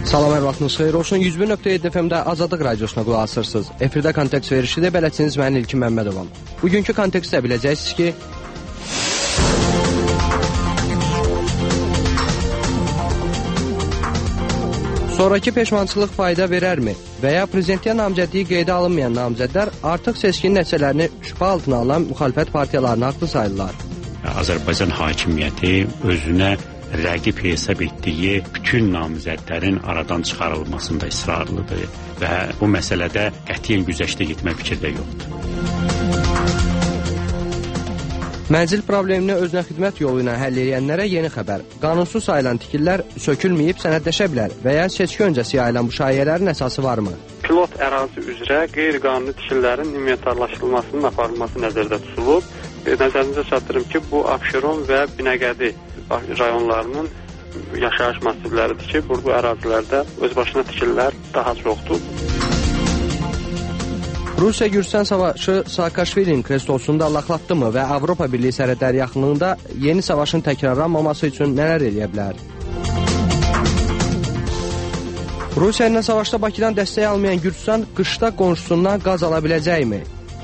Salam, hər vaxtınız xeyir olsun. 101.7 FM-də Azadlıq Radiosuna qulaq asırsınız. Efirdə kontekst verişidir, bələdçiniz mən İlkin Məmmədovam. Bugünkü kontekstdə biləcəksiniz ki, sonraki peşmançılıq fayda verərmi və ya prezidentliyə namizədliyi qeydə alınmayan namizədlər artıq seçkin nəticələrini şübhə altına alan müxalifət partiyalarını haqlı sayırlar. Azərbaycan hakimiyyəti özünə rəqib hesab etdiyi bütün namizədlərin aradan çıxarılmasında israrlıdır və bu məsələdə qətiyyən güzəştə getmə fikirdə yoxdur. Mənzil problemini özünə xidmət yolu ilə həll edənlərə yeni xəbər. Qanunsuz sayılan tikillər sökülməyib sənədləşə bilər və ya seçki öncəsi yayılan bu şayiələrin əsası varmı? Pilot ərazi üzrə qeyri-qanuni tikililərin inventarlaşdırılmasının aparılması nəzərdə tutulub. Nəzərinizə çatdırım ki, bu Abşeron və Binəqədi rayonlarının yaşayış massivləridir ki, bu ərazilərdə özbaşına tikililər daha çoxdur. Rusiya Gürcüstan savaşı Saakashvilinin kreslosunu da allaqlatdımı və Avropa Birliyi sərhədləri yaxınlığında yeni savaşın təkrarlanmaması üçün nələr eləyə bilər? Rusiya ilə savaşda Bakıdan dəstək almayan Gürcüstan qışda qonşusundan qaz ala biləcəkmi?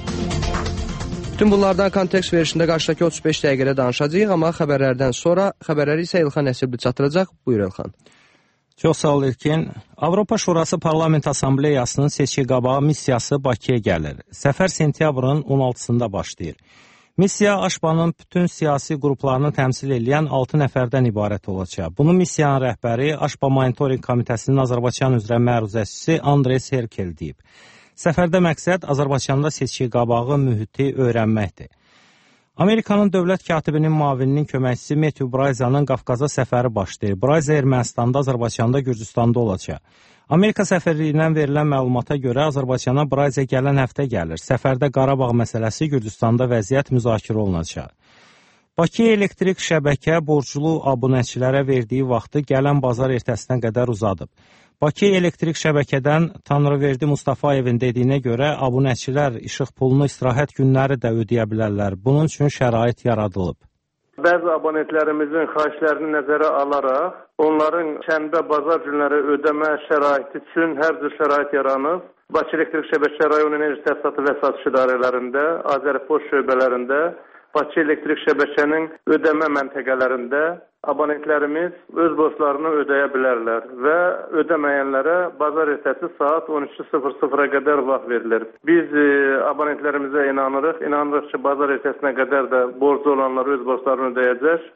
Bütün bunlardan kontekst verişində qarşıdakı 35 dəqiqədə danışacağıq, amma xəbərlərdən sonra xəbərləri isə İlxan Nəsibli çatdıracaq. Buyur İlxan. Çox sağ ol İlkin. Avropa Şurası Parlament Assambleyasının seçki qabağı missiyası Bakıya gəlir. Səfər sentyabrın 16-sında başlayır. Missiya Aşbanın bütün siyasi qruplarını təmsil edən 6 nəfərdən ibarət olacaq. Bunu missiyanın rəhbəri Aşba Monitoring Komitəsinin Azərbaycan üzrə məruzəçisi Andrey Serkel deyib. Səfərdə məqsəd Azərbaycanda seçki qabağı mühiti öyrənməkdir. Amerikanın dövlət katibinin müavininin köməkçisi Matthew Bryzanın Qafqaza səfəri başlayır. Bryza Ermənistanda, Azərbaycanda, Gürcüstanda olacaq. Amerika səfirliyindən verilən məlumata görə Azərbaycana Bryza gələn həftə gəlir. Səfərdə Qarabağ məsələsi, Gürcüstanda vəziyyət müzakirə olunacaq. Bakı elektrik şəbəkə borclu abunəçilərə verdiyi vaxtı gələn bazar ertəsinə qədər uzadıb. Bakı elektrik şəbəkədən Tanrıverdi Mustafayevin dediyinə görə abunəçilər işıq pulunu istirahət günləri də ödəyə bilərlər. Bunun üçün şərait yaradılıb. Bəzi abonentlərimizin xahişlərini nəzərə alaraq, onların kəndə bazar günləri ödəmə şəraiti üçün hər cür şərait yaranıb. Bakı elektrik şəbəkə rayon enerji təsisatı və satış idarələrində, Azərpost şöbələrində, Bakı elektrik şəbəkənin ödəmə məntəqələrində abonentlərimiz öz borclarını ödəyə bilərlər və ödəməyənlərə bazar ertəsi saat 12:00-a qədər vaxt verilir. Biz abonentlərimizə inanırıq ki, bazar ertəsinə qədər də borcu olanlar öz borclarını ödəyəcək.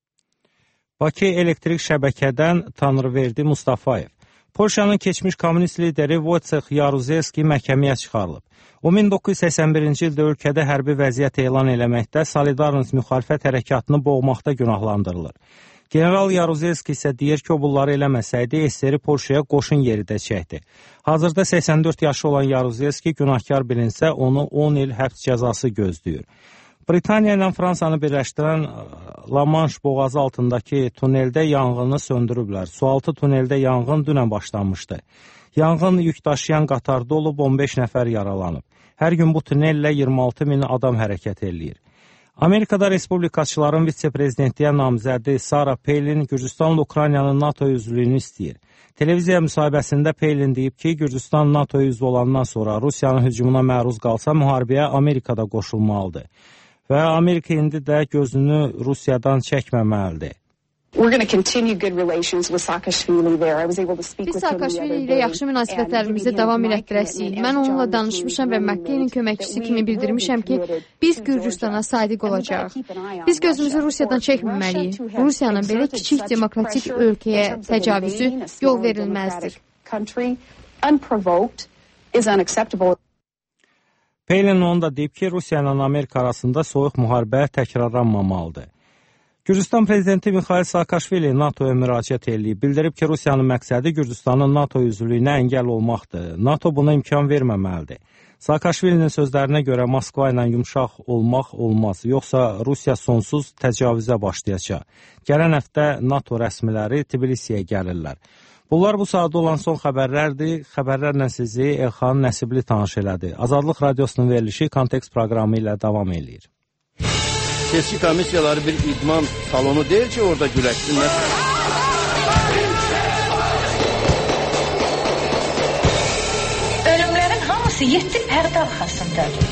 Bakı elektrik şəbəkədən Tanrıverdi Mustafayev. Polşanın keçmiş kommunist lideri Wojciech Jaruzelski məhkəməyə çıxarılıb. O 1981-ci ildə ölkədə hərbi vəziyyət elan eləməkdə Solidarność müxalifət hərəkatını boğmaqda günahlandırılır. General Jaruzelski isə deyir ki, o bunları eləməsəydi, SSR Polşaya qoşun yeridəcəkdi. Hazırda 84 yaşı olan Jaruzelski günahkar bilinsə, onu 10 il həbs cəzası gözləyir. Britaniya ilə Fransanı birləşdirən La Manche boğazı altındakı tuneldə yanğını söndürüblər. Sualtı tuneldə yanğın dünən başlanmışdı. Yanğın yük daşıyan qatarda olub 15 nəfər yaralanıb. Hər gün bu tunellə 26 min adam hərəkət eləyir. Amerikada respublikaçıların vitse-prezidentliyə namizədi Sarah Palin Gürcüstanla Ukraynanın NATO üzvlüyünü istəyir. Televiziya müsahibəsində Palin deyib ki, Gürcüstan NATO üzvü olandan sonra Rusiyanın hücumuna məruz qalsa müharibəyə Amerikada qoşulmalıdır. Və Amerika indi də gözünü Rusiyadan çəkməməlidir. Biz Saakashvili ilə yaxşı münasibətlərimizi davam elətdirəsiyik. Mən onunla danışmışam və McCain-in köməkçisi kimi bildirmişəm ki, biz Gürcüstana sadiq olacağıq. Biz gözümüzü Rusiyadan çəkməməliyik. Rusiyanın belə kiçik demokratik ölkəyə təcavüzü yol verilməzdir. Palin onu da deyib ki, Rusiya ilə Amerika arasında soyuq müharibə təkrarlanmamalıdır. Gürcüstan prezidenti Mikhail Saakashvili NATOya müraciət edib. Bildirib ki, Rusiyanın məqsədi Gürcüstanın NATO üzvlüyünə əngəl olmaqdır. NATO buna imkan verməməlidir. Saakashvilinin sözlərinə görə Moskva ilə yumşaq olmaq olmaz, yoxsa Rusiya sonsuz təcavüzə başlayacaq. Gələn həftə NATO rəsmiləri Tbilisiyə gəlirlər. Bunlar bu saatda olan son xəbərlərdir. Xəbərlərlə sizi İlxan Nəsibli tanış elədi. Azadlıq Radiosunun verilişi Kontekst proqramı ilə davam edir. Seçki komissiyaları bir idman salonu deyil ki, orada güləşsinlər. hamısı 7 pərdə arxasındadır.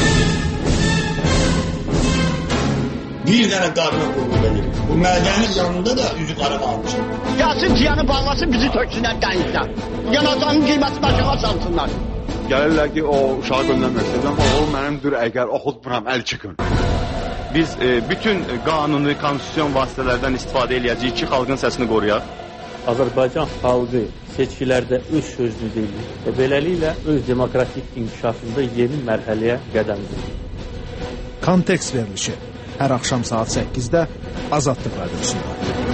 Bir dənə qarına qulluq edir. Bu mədənin yanında da üzü qara qalmışdır. Gəlsin ciyanı bağlasın, bizi töksünlər dənizdən. Yanacağının qiymətini aşağı salsınlar. Gəlirlər ki, o uşağı göndərmək istəyirəm, oğul mənimdir, əgər oxutmuram, əl çıxın. Biz bütün qanuni, konstitusyon vasitələrdən istifadə edəcəyik ki, xalqın səsini qoruyaq. Azərbaycan xalqı seçkilərdə öz sözünü deyir və beləliklə öz demokratik inkişafında yeni mərhələyə qədəm qoyur. Kontekst verilişi hər axşam saat 8-də Azadlıq Radiyosunda.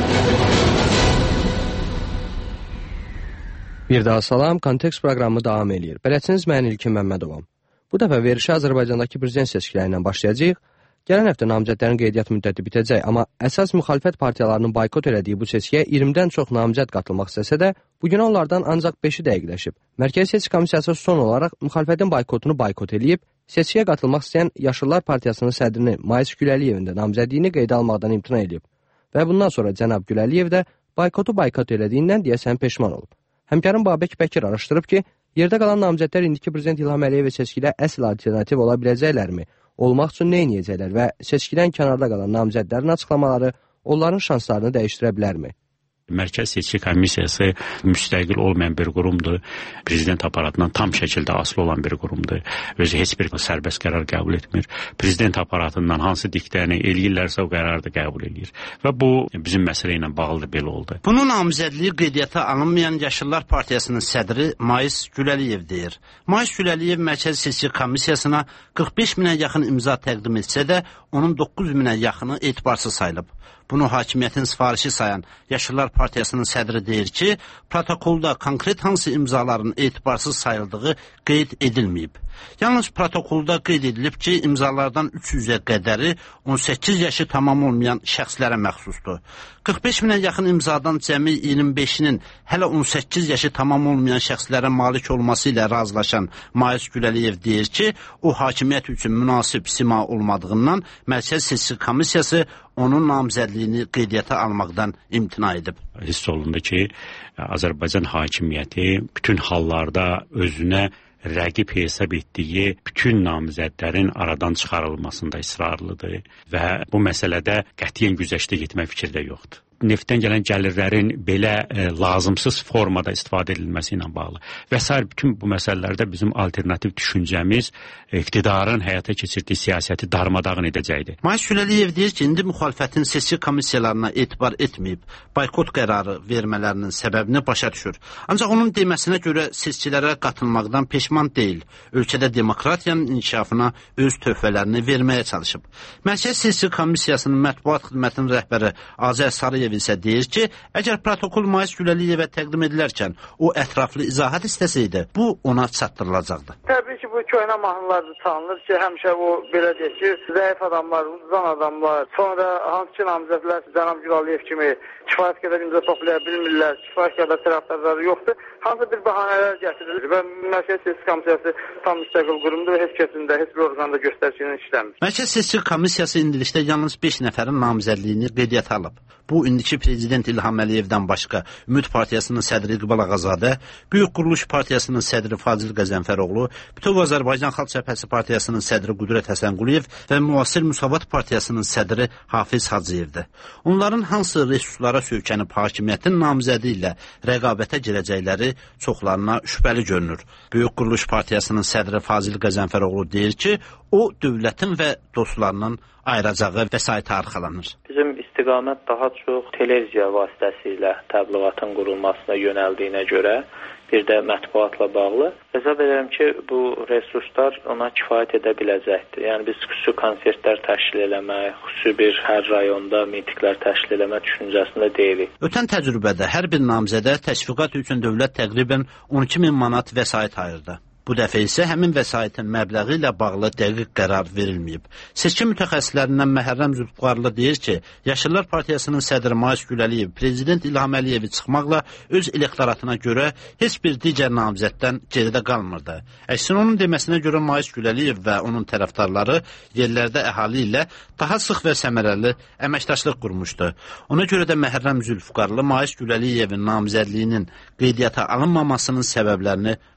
Bir daha salam, Kontekst proqramı davam edir. Bələdçiniz mən İlkin Məmmədovam. Bu dəfə verişə Azərbaycandakı prezident seçkiləri ilə başlayacağıq. Gələn həftə namizədlərin qeydiyyat müddəti bitəcək, amma əsas müxalifət partiyalarının boykot elədiyi bu seçkiyə 20-dən çox namizəd qatılmaq istəsə də, bugün onlardan ancaq 5-i dəqiqləşib. Mərkəzi Seçki Komissiyası son olaraq müxalifətin boykotunu boykot eləyib, seçkiyə qatılmaq istəyən Yaşıllar Partiyasının sədrini Mais Güləliyevin də namizədliyini qeydə almaqdan imtina edib. Və bundan sonra cənab Güləliyev də boykotu boykot elədiyindən deyəsən peşman olub. Həmkarım Babək Bəkir araşdırıb ki, yerdə qalan namizədlər indiki prezident İlham Əliyevə seçkidə əsl alternativ ola biləcəklərmi? Olmaq üçün nə edəcəklər və seçkidən kənarda qalan namizədlərin açıqlamaları onların şanslarını dəyişdirə bilərmi? Mərkəzi Seçki Komissiyası müstəqil olmayan bir qurumdur. Prezident aparatından tam şəkildə asılı olan bir qurumdur. Özü heç bir sərbəst qərar qəbul etmir. Prezident aparatından hansı diktəni eləyirlərsə o qərarı da qəbul edir. Və bu bizim məsələ ilə bağlı da belə oldu. Bunun namizədliyi qeydiyyata alınmayan Yaşıllar Partiyasının sədri Mais Güləliyev deyir. Mais Güləliyev Mərkəzi Seçki Komissiyasına 45 minə yaxın imza təqdim etsə də, onun 9 minə yaxını etibarsız sayılıb. Bunu hakimiyyətin sifarişi sayan Yaşıllar Partiyasının sədri deyir ki, protokolda konkret hansı imzaların etibarsız sayıldığı qeyd edilməyib. Yalnız protokolda qeyd edilib ki, imzalardan 300-ə qədəri 18 yaşı tamam olmayan şəxslərə məxsusdur. 45 minə yaxın imzadan cəmi 25-nin hələ 18 yaşı tamam olmayan şəxslərə malik olması ilə razılaşan Mais Güləliyev deyir ki, o hakimiyyət üçün münasib sima olmadığından Mərkəzi Seçki Komissiyası onun namizədliyini qeydiyyata almaqdan imtina edib. Hiss olundu ki, Azərbaycan hakimiyyəti bütün hallarda özünə rəqib hesab etdiyi bütün namizədlərin aradan çıxarılmasında israrlıdır və bu məsələdə qətiyyən güzəştə getmək fikirdə yoxdur. Neftdən gələn gəlirlərin belə lazımsız formada istifadə edilməsi ilə bağlı və s. bütün bu məsələlərdə bizim alternativ düşüncəmiz iqtidarın həyata keçirdiyi siyasəti darmadağın edəcəkdir. Mais Güləliyev deyir ki, indi müxalifətin seçki komissiyalarına etibar etməyib, boykot qərarı vermələrinin səbəbini başa düşür. Ancaq onun deməsinə görə seçkilərə qatılmaqdan peşman deyil. Ölkədə demokratiyanın inkişafına öz töhfələrini verməyə çalışıb. Mərkəzi Seçki Komissiyasının mətbuat xidmətinin rəhbəri Azər Sarıyev isə deyir ki, əgər protokol Mais Güləliyevə təqdim edilərkən o ətraflı izahat istəsəydi, bu ona çatdırılacaqdı. Təbii ki, bu köhnə mahnılardır tanınır ki, həmişə o belə deyək ki, zəif adamlar, uzan adamlar, sonra hansı ki namizədlər cənab Gülaliyev kimi kifayət qədər imza toplaya bilmirlər, kifayət qədər tərəfdarları yoxdur. Hansı bir bahanələr gətirilir və Mərkəzi Seçki Komissiyası tam müstəqil qurumdur və heç kəsində, heç bir orqanda göstəricinin işləmir. Mərkəzi Seçki Komissiyası indilikdə yalnız 5 nəfərin namizədliyini qeydiyyata alıb. Bu, indiki prezident İlham Əliyevdən başqa Ümid Partiyasının sədri İqbal Ağazadə, Böyük Quruluş Partiyasının sədri Fazil Qəzənfəroğlu, Bütöv Azərbaycan Xalq Cəbhəsi Partiyasının sədri Qüdrət Həsənquliyev və Müasir Müsavat Partiyasının sədri Hafiz Hacıyevdir. Onların hansı resurslara söykənib hakimiyyətin namizədi ilə rəqabətə girəcəkləri çoxlarına şübhəli görünür. Böyük Quruluş Partiyasının sədri Fazil Qəzənfəroğlu deyir ki, o dövlətin və dostlarının ayıracağı vəsaitə arxalanır. Bizim istiqamət daha çox televiziya vasitəsilə təbliğatın qurulmasına yönəldiyinə görə bir də mətbuatla bağlı. Hesab edirəm ki, bu resurslar ona kifayət edə biləcəkdir. Yəni biz xüsusi konsertlər təşkil eləmək, xüsusi bir hər rayonda mitinglər təşkil eləmək düşüncəsində deyilik. Ötən təcrübədə hər bir namizədə təşviqat üçün dövlət təqribən 12.000 manat vəsait ayırdı. Bu dəfə isə həmin vəsaitin məbləği ilə bağlı dəqiq qərar verilməyib. Seçki mütəxəssislərindən Məhərrəm Zülfüqarlı deyir ki, Yaşıllar Partiyasının sədri Mais Güləliyev prezident İlham Əliyevi çıxmaqla öz elektoratına görə heç bir digər namizəddən geridə qalmırdı. Əksinə onun deməsinə görə Mais Güləliyev və onun tərəfdarları yerlərdə əhali ilə daha sıx və səmərəli əməkdaşlıq qurmuşdu. Ona görə də Məhərrəm Zülfüqarlı Mais Güləliyevin namizədliyinin qeydiyyata alınmamasının səbəblərini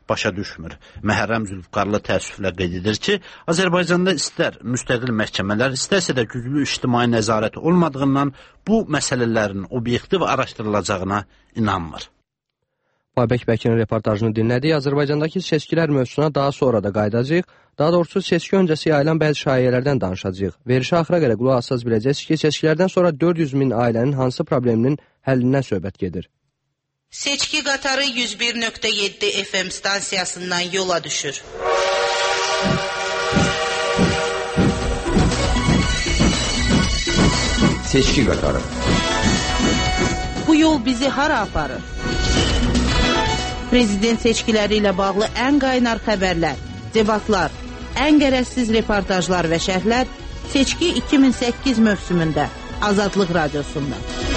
başa düşmür. Məhərrəm Zülfqarlı təəssüflə qeyd edir ki, Azərbaycanda istər müstəqil məhkəmələr, istərsə də güclü ictimai nəzarət olmadığından bu məsələlərin obyektiv araşdırılacağına inanmır. Babək Bəkirin reportajını dinlədik. Azərbaycandakı seçkilər mövzusuna daha sonra da qayıdacağıq. Daha doğrusu seçki öncəsi yayılan bəzi şayiələrdən danışacağıq. Verişə axıra qədər qulaq assaz biləcəksiniz ki, seçkilərdən sonra 400 min ailənin hansı probleminin həllindən söhbət gedir. Seçki qatarı 101.7 FM stansiyasından yola düşür. Seçki qatarı. Bu yol bizi hara aparır? Prezident seçkiləri ilə bağlı ən qaynar xəbərlər, debatlar, ən qərəzsiz reportajlar və şərhlər Seçki 2008 mövsümündə Azadlıq Radiosunda.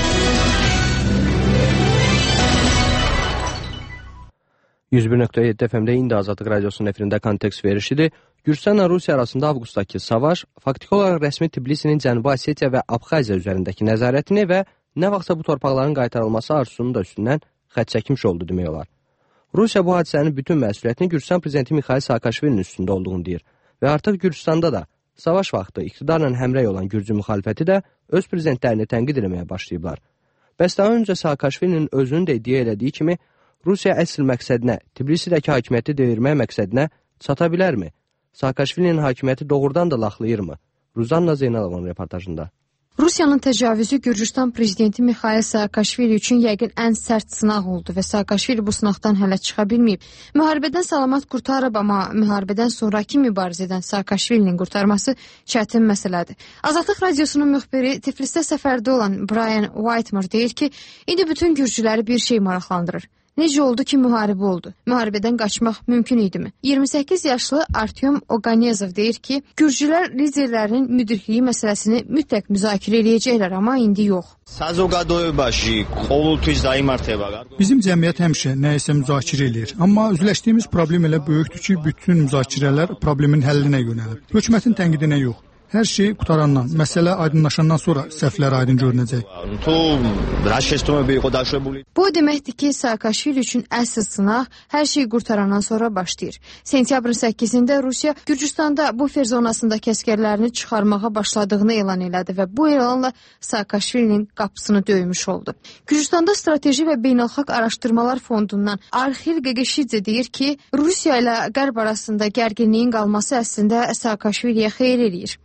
%1.7 FM-də indi Azadlıq Radiosunun efirində kontekst verişidir. Gürcüstanla Rusiya arasında avqustdakı savaş faktiki olaraq rəsmi Tbilisinin Cənubi Osetiya və Abxaziya üzərindəki nəzarətini və nə vaxtsa bu torpaqların qaytarılması arzusunun da üstündən xətt çəkmiş oldu demək olar. Rusiya bu hadisənin bütün məsuliyyətini Gürcüstan prezidenti Mikhail Saakashvilinin üstündə olduğunu deyir və artıq Gürcüstanda da savaş vaxtı iqtidarla həmrəy olan Gürcü müxalifəti də öz prezidentlərini tənqid etməyə başlayıblar. Bəs daha öncə Saakashvilinin özünün də iddia elədiyi kimi Rusiya əsl məqsədinə, Tbilisidəki hakimiyyəti devirmək məqsədinə çata bilərmi? Saakashvilinin hakimiyyəti doğrudan da laxlayırmı? Ruzanna Zeynalovun reportajında. Rusiyanın təcavüzü Gürcüstan prezidenti Mikhail Saakashvili üçün yəqin ən sərt sınaq oldu və Saakashvili bu sınaqdan hələ çıxa bilməyib. Müharibədən salamat qurtarıb, amma müharibədən sonraki mübarizədən Saakashvilinin qurtarması çətin məsələdir. Azadlıq Radiosunun müxbiri Tiflisdə səfərdə olan Brian Whitmore deyir ki, indi bütün gürcüləri bir şey maraqlandırır. Necə oldu ki, müharibə oldu? Müharibədən qaçmaq mümkün idimi? 28 yaşlı Artyom Oganezov deyir ki, gürcülər liderlərin müdrikliyi məsələsini mütləq müzakirə edəcəklər, amma indi yox. Bizim cəmiyyət həmişə nəyisə müzakirə edir, amma üzləşdiyimiz problem elə böyükdür ki, bütün müzakirələr problemin həllinə yönəlib. Hökumətin tənqidinə yox. Hər şey qutarandan, məsələ aydınlaşandan sonra səhvlər aydın görünəcək. Bu deməkdir ki, Saakashvili üçün əsl sınaq hər şey qurtarandan sonra başlayır. Sentyabrın 8-də Rusiya Gürcüstanda bufer zonasındakı əskərlərini çıxarmağa başladığını elan elədi və bu elanla Saakashvilinin qapısını döymüş oldu. Gürcüstanda Strateji və Beynəlxalq Araşdırmalar Fondundan Arxil Qeqeşidze deyir ki, Rusiya ilə Qərb arasında gərginliyin qalması əslində Saakashviliyə xeyir eləyir.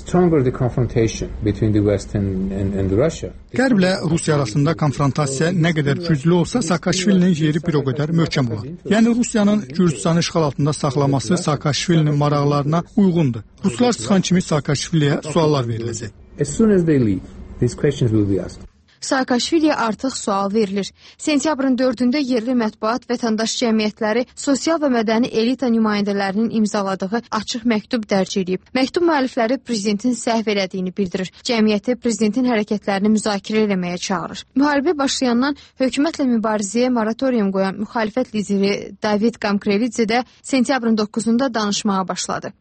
Qərblə Rusiya arasında konfrontasiya nə qədər güclü olsa, Saakashvilinin yeri bir o qədər möhkəm olar. Yəni Rusiyanın Gürcüstanı işğal altında saxlaması Saakashvilinin maraqlarına uyğundur. Ruslar çıxan kimi Saakashviliyə suallar veriləcək. Saakashviliyə artıq sual verilir. Sentyabrın 4-də yerli mətbuat, vətəndaş cəmiyyətləri, sosial və mədəni elita nümayəndələrinin imzaladığı açıq məktub dərc edib. Məktub müəllifləri prezidentin səhv elədiyini bildirir. Cəmiyyəti prezidentin hərəkətlərini müzakirə eləməyə çağırır. Müharibə başlayandan hökumətlə mübarizəyə moratorium qoyan müxalifət lideri David Gamkrelidze də sentyabrın 9-da danışmağa başladı.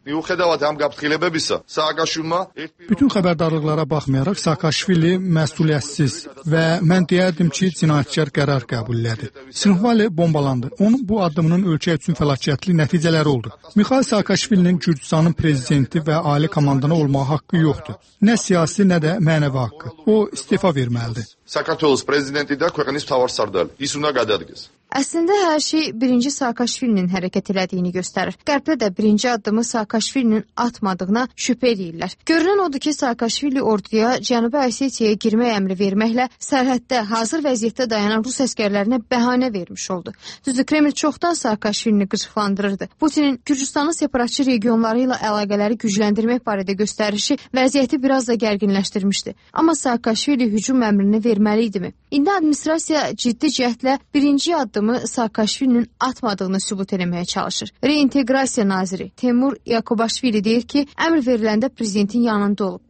Bütün xəbərdarlıqlara baxmayaraq Saakashvili məsuliyyətsiz və mən deyərdim ki, cinayətkar qərar qəbul elədi. Sinxvali bombalandı. Onun bu addımının ölkə üçün fəlakətli nəticələri oldu. Mikhail Saakashvilinin Gürcüstanın prezidenti və ali komandana olmağa haqqı yoxdur. Nə siyasi, nə də mənəvi haqqı. O istefa verməlidir. Საქართველოს პრეზიდენტი და ქვეყნის მთავარსარდალი. ის უნდა გადადგეს. Əslində hər şey birinci Saakashvilinin hərəkət elədiyini göstərir. Qərbdə də birinci addımı Saakashvilinin atmadığına şübhə edirlər. Görünən odur ki, Saakashvili orduya Cənubi Osetiyaya girmək əmri verməklə sərhəddə hazır vəziyyətdə dayanan Rus əskərlərinə bəhanə vermiş oldu. Düzdür, Kreml çoxdan Saakashvilini qıcıqlandırırdı. Putinin Gürcüstanın separatçı regionları ilə əlaqələri gücləndirmək barədə göstərişi vəziyyəti biraz da gərginləşdirmişdi. Amma Saakashvili hücum əmrini verməli idimi? İndi administrasiya ciddi cəhdlə birinci addımı Saakashvilinin atmadığını sübut eləməyə çalışır. Reinteqrasiya naziri Temur Yakubaşvili deyir ki, əmr veriləndə prezidentin yanında olub.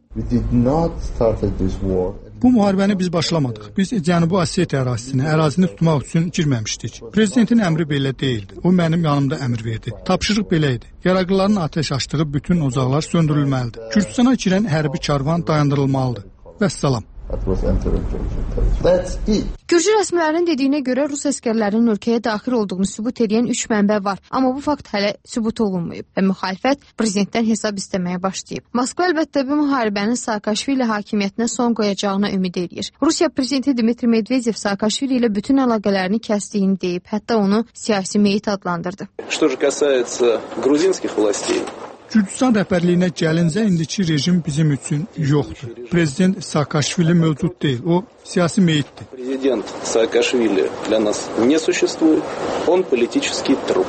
Bu müharibəni biz başlamadıq. Biz Cənubi Osetiya ərazisini tutmaq üçün girməmişdik. Prezidentin əmri belə deyildi. O mənim yanımda əmr verdi. Tapşırıq belə idi. Yaraqlıların atəş açdığı bütün ocaqlar söndürülməlidir. Gürcüstana girən hərbi karvan dayandırılmalıdır. Vəssalam. Gürcü rəsmilərinin dediyinə görə Rus əsgərlərinin ölkəyə daxil olduğunu sübut edən 3 mənbə var. Amma bu fakt hələ sübut olunmayıb və müxalifət prezidentdən hesab istəməyə başlayıb. Moskva əlbəttə bu müharibənin Saakashvili hakimiyyətinə son qoyacağına ümid edir. Rusiya prezidenti Dmitri Medvedev Saakashvili ilə bütün əlaqələrini kəsdiyini deyib, hətta onu siyasi meyit adlandırdı. Gürcüstan rəhbərliyinə gəlincə indiki rejim bizim üçün yoxdur. Prezident Saakashvili mövcud deyil, o siyasi meyitdir. Prezident Saakashvili для нас не существует, он политический труп.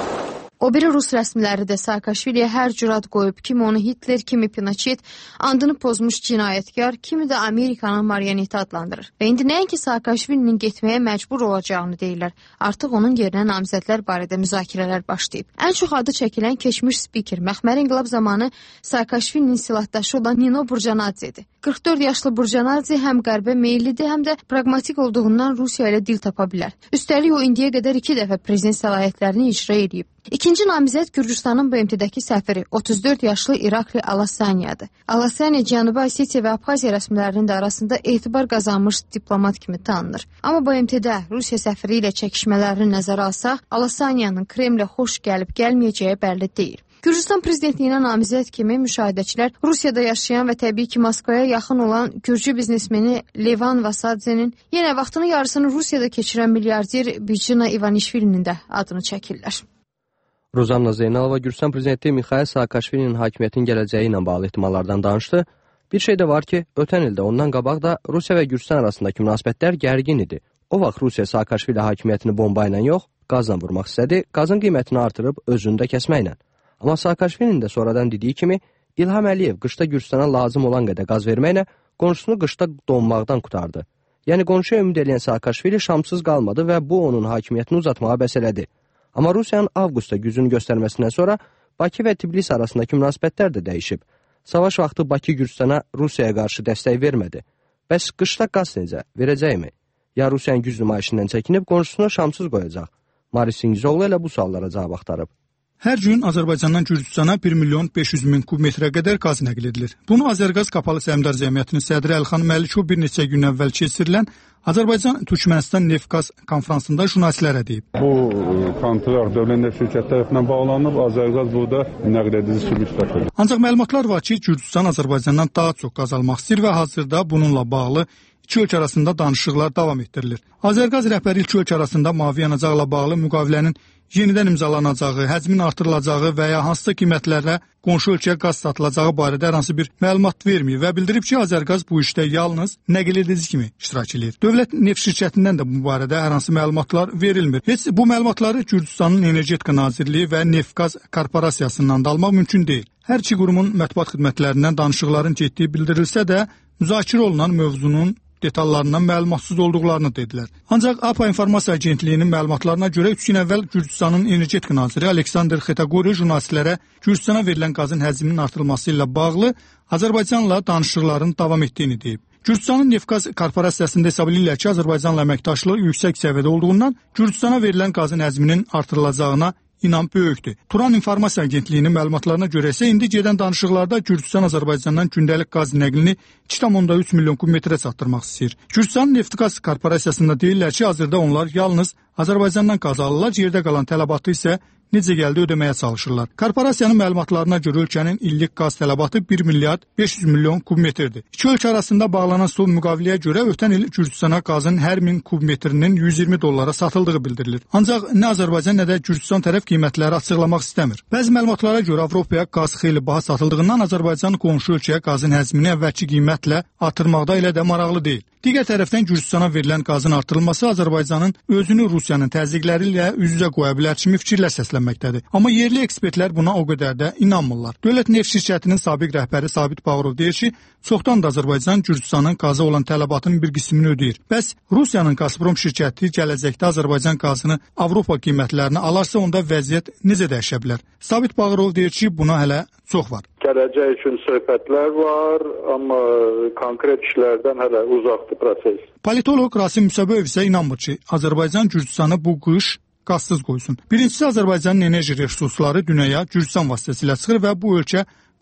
O biri Rus rəsmiləri də Saakashviliyə hər cür ad qoyub, kimi onu Hitler, kimi Pinochet, andını pozmuş cinayətkar, kimi də Amerikanın marioneti adlandırır. Və indi nəinki Saakashvilinin getməyə məcbur olacağını deyirlər, artıq onun yerinə namizədlər barədə müzakirələr başlayıb. Ən çox adı çəkilən keçmiş spiker, məxməri inqilab zamanı Saakashvilinin silahdaşı olan Nino Burjanadzedir. 44 yaşlı Burjanadze həm qərbə meyillidir, həm də pragmatik olduğundan Rusiya ilə dil tapa bilər. Üstəlik o indiyə qədər 2 dəfə prezident səlahiyyətlərini icra edib. İkinci namizəd Gürcüstanın BMT-dəki səfiri 34 yaşlı İrakli Alasanyadır. Alasanya Cənubi Osetiya və Abxaziya rəsmilərinin də arasında etibar qazanmış diplomat kimi tanınır. Amma BMT-də Rusiya səfiri ilə çəkişmələrini nəzərə alsaq, Alasanyanın Kremlə xoş gəlib gəlməyəcəyi bəlli deyil. Gürcüstan prezidentliyinə namizəd kimi müşahidəçilər Rusiyada yaşayan və təbii ki Moskvaya yaxın olan Gürcü biznesmeni Levan Vasadzenin, yenə vaxtının yarısını Rusiyada keçirən milyarder Bichina Ivanishvilinin də adını çəkirlər. Rozanna Zeynalova Gürcüstan prezidenti Mixail Saakashvilinin hakimiyyətin gələcəyi ilə bağlı ehtimallardan danışdı. Bir şey də var ki, ötən ildə ondan qabaq da Rusiya və Gürcüstan arasındakı münasibətlər gərgin idi. O vaxt Rusiya Saakashvili hakimiyyətini bomba ilə yox, qazla vurmaq istədi, qazın qiymətini artırıb özünü də kəsməklə. Amma Saakashvilinin də sonradan dediyi kimi, İlham Əliyev qışda Gürcüstana lazım olan qədər qaz verməklə qonşusunu qışda donmaqdan qutardı. Yəni qonşuya ümid edən Saakashvili şamsız qalmadı və bu onun hakimiyyətini uzatmağa bəs elədi. Amma Rusiyanın avqustda gücünü göstərməsindən sonra Bakı və Tbilisi arasındakı münasibətlər də dəyişib. Savaş vaxtı Bakı Gürcüstana Rusiyaya qarşı dəstək vermədi. Bəs qışda qaz necə? Verəcəkmi? Ya Rusiyanın güc nümayişindən çəkinib qonşusunu şamsız qoyacaq? Maris Singizoğlu ilə bu suallara cavab axtarıb. Hər gün Azərbaycandan Gürcüstana 1.500.000 kub metrə qədər qaz nəql edilir. Bunu Azərqaz Qapalı Səhmdar Cəmiyyətinin sədri Əlxan Məlikov bir neçə gün əvvəl keçirilən Azərbaycan-Türkmənistan neft-qaz konfransında jurnalistlərə deyib. Bu kontrak dövlət neft şirkəti tərəfindən bağlanıb, Azərqaz burada nəql edici sürüş təşkil edir. Ancaq məlumatlar var ki, Gürcüstan Azərbaycandan daha çox qaz almaq istəyir və hazırda bununla bağlı iki ölkə arasında danışıqlar davam etdirilir. Azərqaz rəhbəri iki ölkə arasında mavi yanacaqla bağlı müqavilənin yenidən imzalanacağı, həcmin artırılacağı və ya hansısa qiymətlərlə qonşu ölkəyə qaz satılacağı barədə hər hansı bir məlumat verməyib və bildirib ki, Azərqaz bu işdə yalnız nəql edici kimi iştirak edir. Dövlət neft şirkətindən də bu barədə hər hansı məlumatlar verilmir. Heç bu məlumatları Gürcüstanın Energetika Nazirliyi və Neft-Qaz Korporasiyasından da almaq mümkün deyil. Hər iki qurumun mətbuat xidmətlərindən danışıqların getdiyi bildirilsə də, müzakirə olunan mövzunun detallarından məlumatsız olduqlarını dedilər. Ancaq APA İnformasiya Agentliyinin məlumatlarına görə 3 gün əvvəl Gürcüstanın Energetika Naziri Aleksandr Xetagori jurnalistlərə Gürcüstana verilən qazın həcminin artırılması ilə bağlı Azərbaycanla danışıqların davam etdiyini deyib. Gürcüstanın Neft-Qaz Korporasiyasında hesab edirlər ki, Azərbaycanla əməkdaşlığı yüksək səviyyədə olduğundan Gürcüstana verilən qazın həcminin artırılacağına İnam böyükdür. Turan İnformasiya Agentliyinin məlumatlarına görə isə indi gedən danışıqlarda Gürcüstan Azərbaycandan gündəlik qaz nəqlini 2,3 milyon kub metrə çatdırmaq istəyir. Gürcüstanın Neft-Qaz Korporasiyasında deyirlər ki, hazırda onlar yalnız Azərbaycandan qaz alırlar, yerdə qalan tələbatı isə necə gəldi ödəməyə çalışırlar. Korporasiyanın məlumatlarına görə ölkənin illik qaz tələbatı 1 milyard 500 milyon kub metrdir. İki ölkə arasında bağlanan son müqaviləyə görə ötən il Gürcüstana qazın hər 1000 kub metrinin 120 dollara satıldığı bildirilir. Ancaq nə Azərbaycan, nə də Gürcüstan tərəf qiymətləri açıqlamaq istəmir. Bəzi məlumatlara görə Avropaya qaz xeyli baha satıldığından Azərbaycan qonşu ölkəyə qazın həcmini əvvəlki qiymətlə artırmaqda ilə də maraqlı deyil. Digər tərəfdən Gürcüstana verilən qazın artırılması Azərbaycanın özünü Rusiyanın təzyiqləri ilə üz-üzə qoya bilər kimi fikirlər səslənməkdədir. Amma yerli ekspertlər buna o qədər də inanmırlar. Dövlət neft şirkətinin sabiq rəhbəri Sabit Bağırov deyir ki, çoxdan da Azərbaycan Gürcüstanın qaza olan tələbatının bir qismini ödəyir. Bəs Rusiyanın Gazprom şirkəti gələcəkdə Azərbaycan qazını Avropa qiymətlərinə alarsa onda vəziyyət necə dəyişə bilər? Sabit Bağırov deyir ki, buna hələ çox var. Gələcək üçün söhbətlər var, amma konkret işlərdən hələ uzaqdır proses. Politolog Rasim Müsəböyev isə inanmır ki, Azərbaycan Gürcüstanı bu qış qazsız qoysun. Birincisi, Azərbaycanın enerji resursları dünyaya Gürcüstan vasitəsilə çıxır və bu ölkə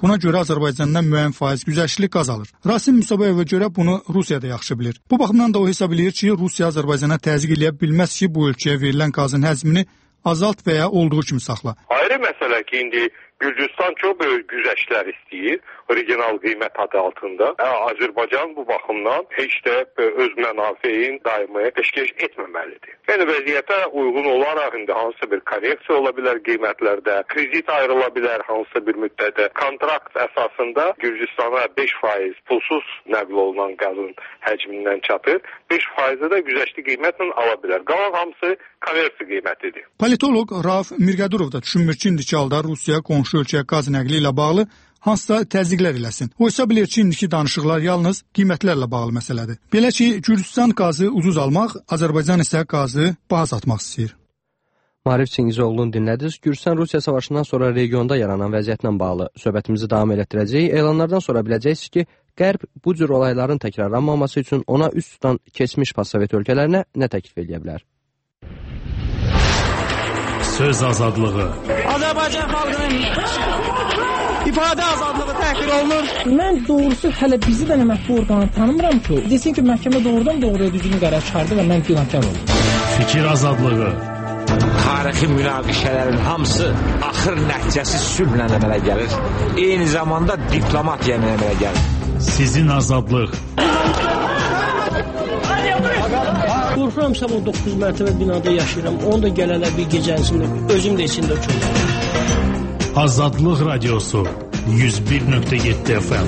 Buna görə Azərbaycandan müəyyən faiz güzəştli qaz alır. Rasim Musabayevə görə bunu Rusiya da yaxşı bilir. Bu baxımdan da o hesab edir ki, Rusiya Azərbaycana təzyiq eləyə bilməz ki, bu ölkəyə verilən qazın həcmini azalt və ya olduğu kimi saxla. Ayrı məsələ ki, indi Gürcüstan çox böyük güzəştlər istəyir, regional qiymət adı altında. Azərbaycan bu baxımdan heç də öz mənafelin daimi peşkeş etməməlidir. Yəni vəziyyətə uyğun olaraq indi hansısa bir korreksiya ola bilər qiymətlərdə, kredit ayrıla bilər hansısa bir müddətdə. Kontrakt əsasında Gürcüstana 5% pulsuz nəql olunan qazın həcmindən çatır. 5%-i də güzəştli qiymətlə ala bilər. Qalan hamısı konversiya qiymətidir. Politoloq Rauf Mirqədurov da düşünmür ki, indiki halda Rusiya qonşu ölkəyə qaz nəqli ilə bağlı hansısa təzyiqlər eləsin. O hesab bilir ki, indiki danışıqlar yalnız qiymətlərlə bağlı məsələdir. Belə ki, Gürcüstan qazı ucuz almaq, Azərbaycan isə qazı baha satmaq istəyir. Maarif Çingizoğlu'nu dinlədiniz. Gürcüstan-Rusiya savaşından sonra regionda yaranan vəziyyətlə bağlı söhbətimizi davam elətdirəcəyik. Elanlardan sonra biləcəksiniz ki, Qərb bu cür olayların təkrarlanmaması üçün ona üst tutan keçmiş postsovet ölkələrinə nə təklif edə bilər? Söz azadlığı. Azərbaycan xalqının ifadə azadlığı təhqir olunur. Mən doğrusu hələ bizi də mətbu orqanı tanımıram ki, desin ki, məhkəmə doğrudan doğruya düzgün qərar çıxardı və mən günahkar oldum. Fikir azadlığı. Tarixi münaqişələrin hamısı axır nəticəsi sülhlə əmələ gəlir. Eyni zamanda diplomatiya əmələ gəlir. Sizin azadlıq. Qorxuram sabah 9 mərtəbə binada yaşayıram. Onu da gələnlər bir gecənsində özüm də içində uçurum. Azadlıq radiosu 101.7 FM.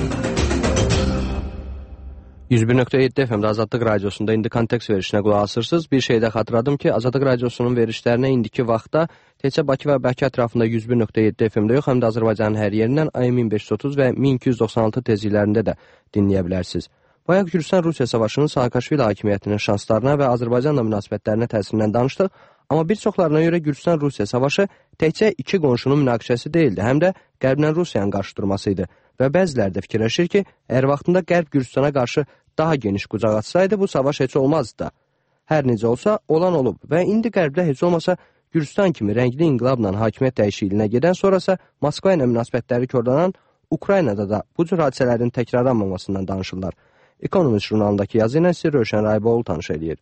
101.7 FM-də Azadlıq radiosunda indi kontekst verişinə qulaq asırsınız. Bir şey də xatırladım ki, Azadlıq radiosunun verişlərinə indiki vaxtda təkcə Bakı və Bakı ətrafında 101.7 FM-də yox, həm də Azərbaycanın hər yerindən AM 1530 və 1296 tezliklərində də dinləyə bilərsiniz. Bayaq Gürcüstan-Rusiya savaşının Saakashvili hakimiyyətinin şanslarına və Azərbaycanla münasibətlərinə təsirindən danışdıq, amma bir çoxlarına görə Gürcüstan-Rusiya savaşı təkcə iki qonşunun münaqişəsi deyildi, həm də Qərblə Rusiyanın qarşıdurması idi və bəziləri də fikirləşir ki, əgər vaxtında Qərb Gürcüstana qarşı daha geniş qucaq açsaydı, bu savaş heç olmazdı da. Hər necə olsa, olan olub və indi Qərbdə heç olmasa Gürcüstan kimi rəngli inqilabla hakimiyyət dəyişikliyinə gedən sonrasa Moskva ilə münasibətləri korlanan Ukraynada da bu cür hadisələrin təkrarlanmamasından danışırlar. Economist jurnalındakı yazı ilə sizi Rövşən Rayboğlu tanış edir.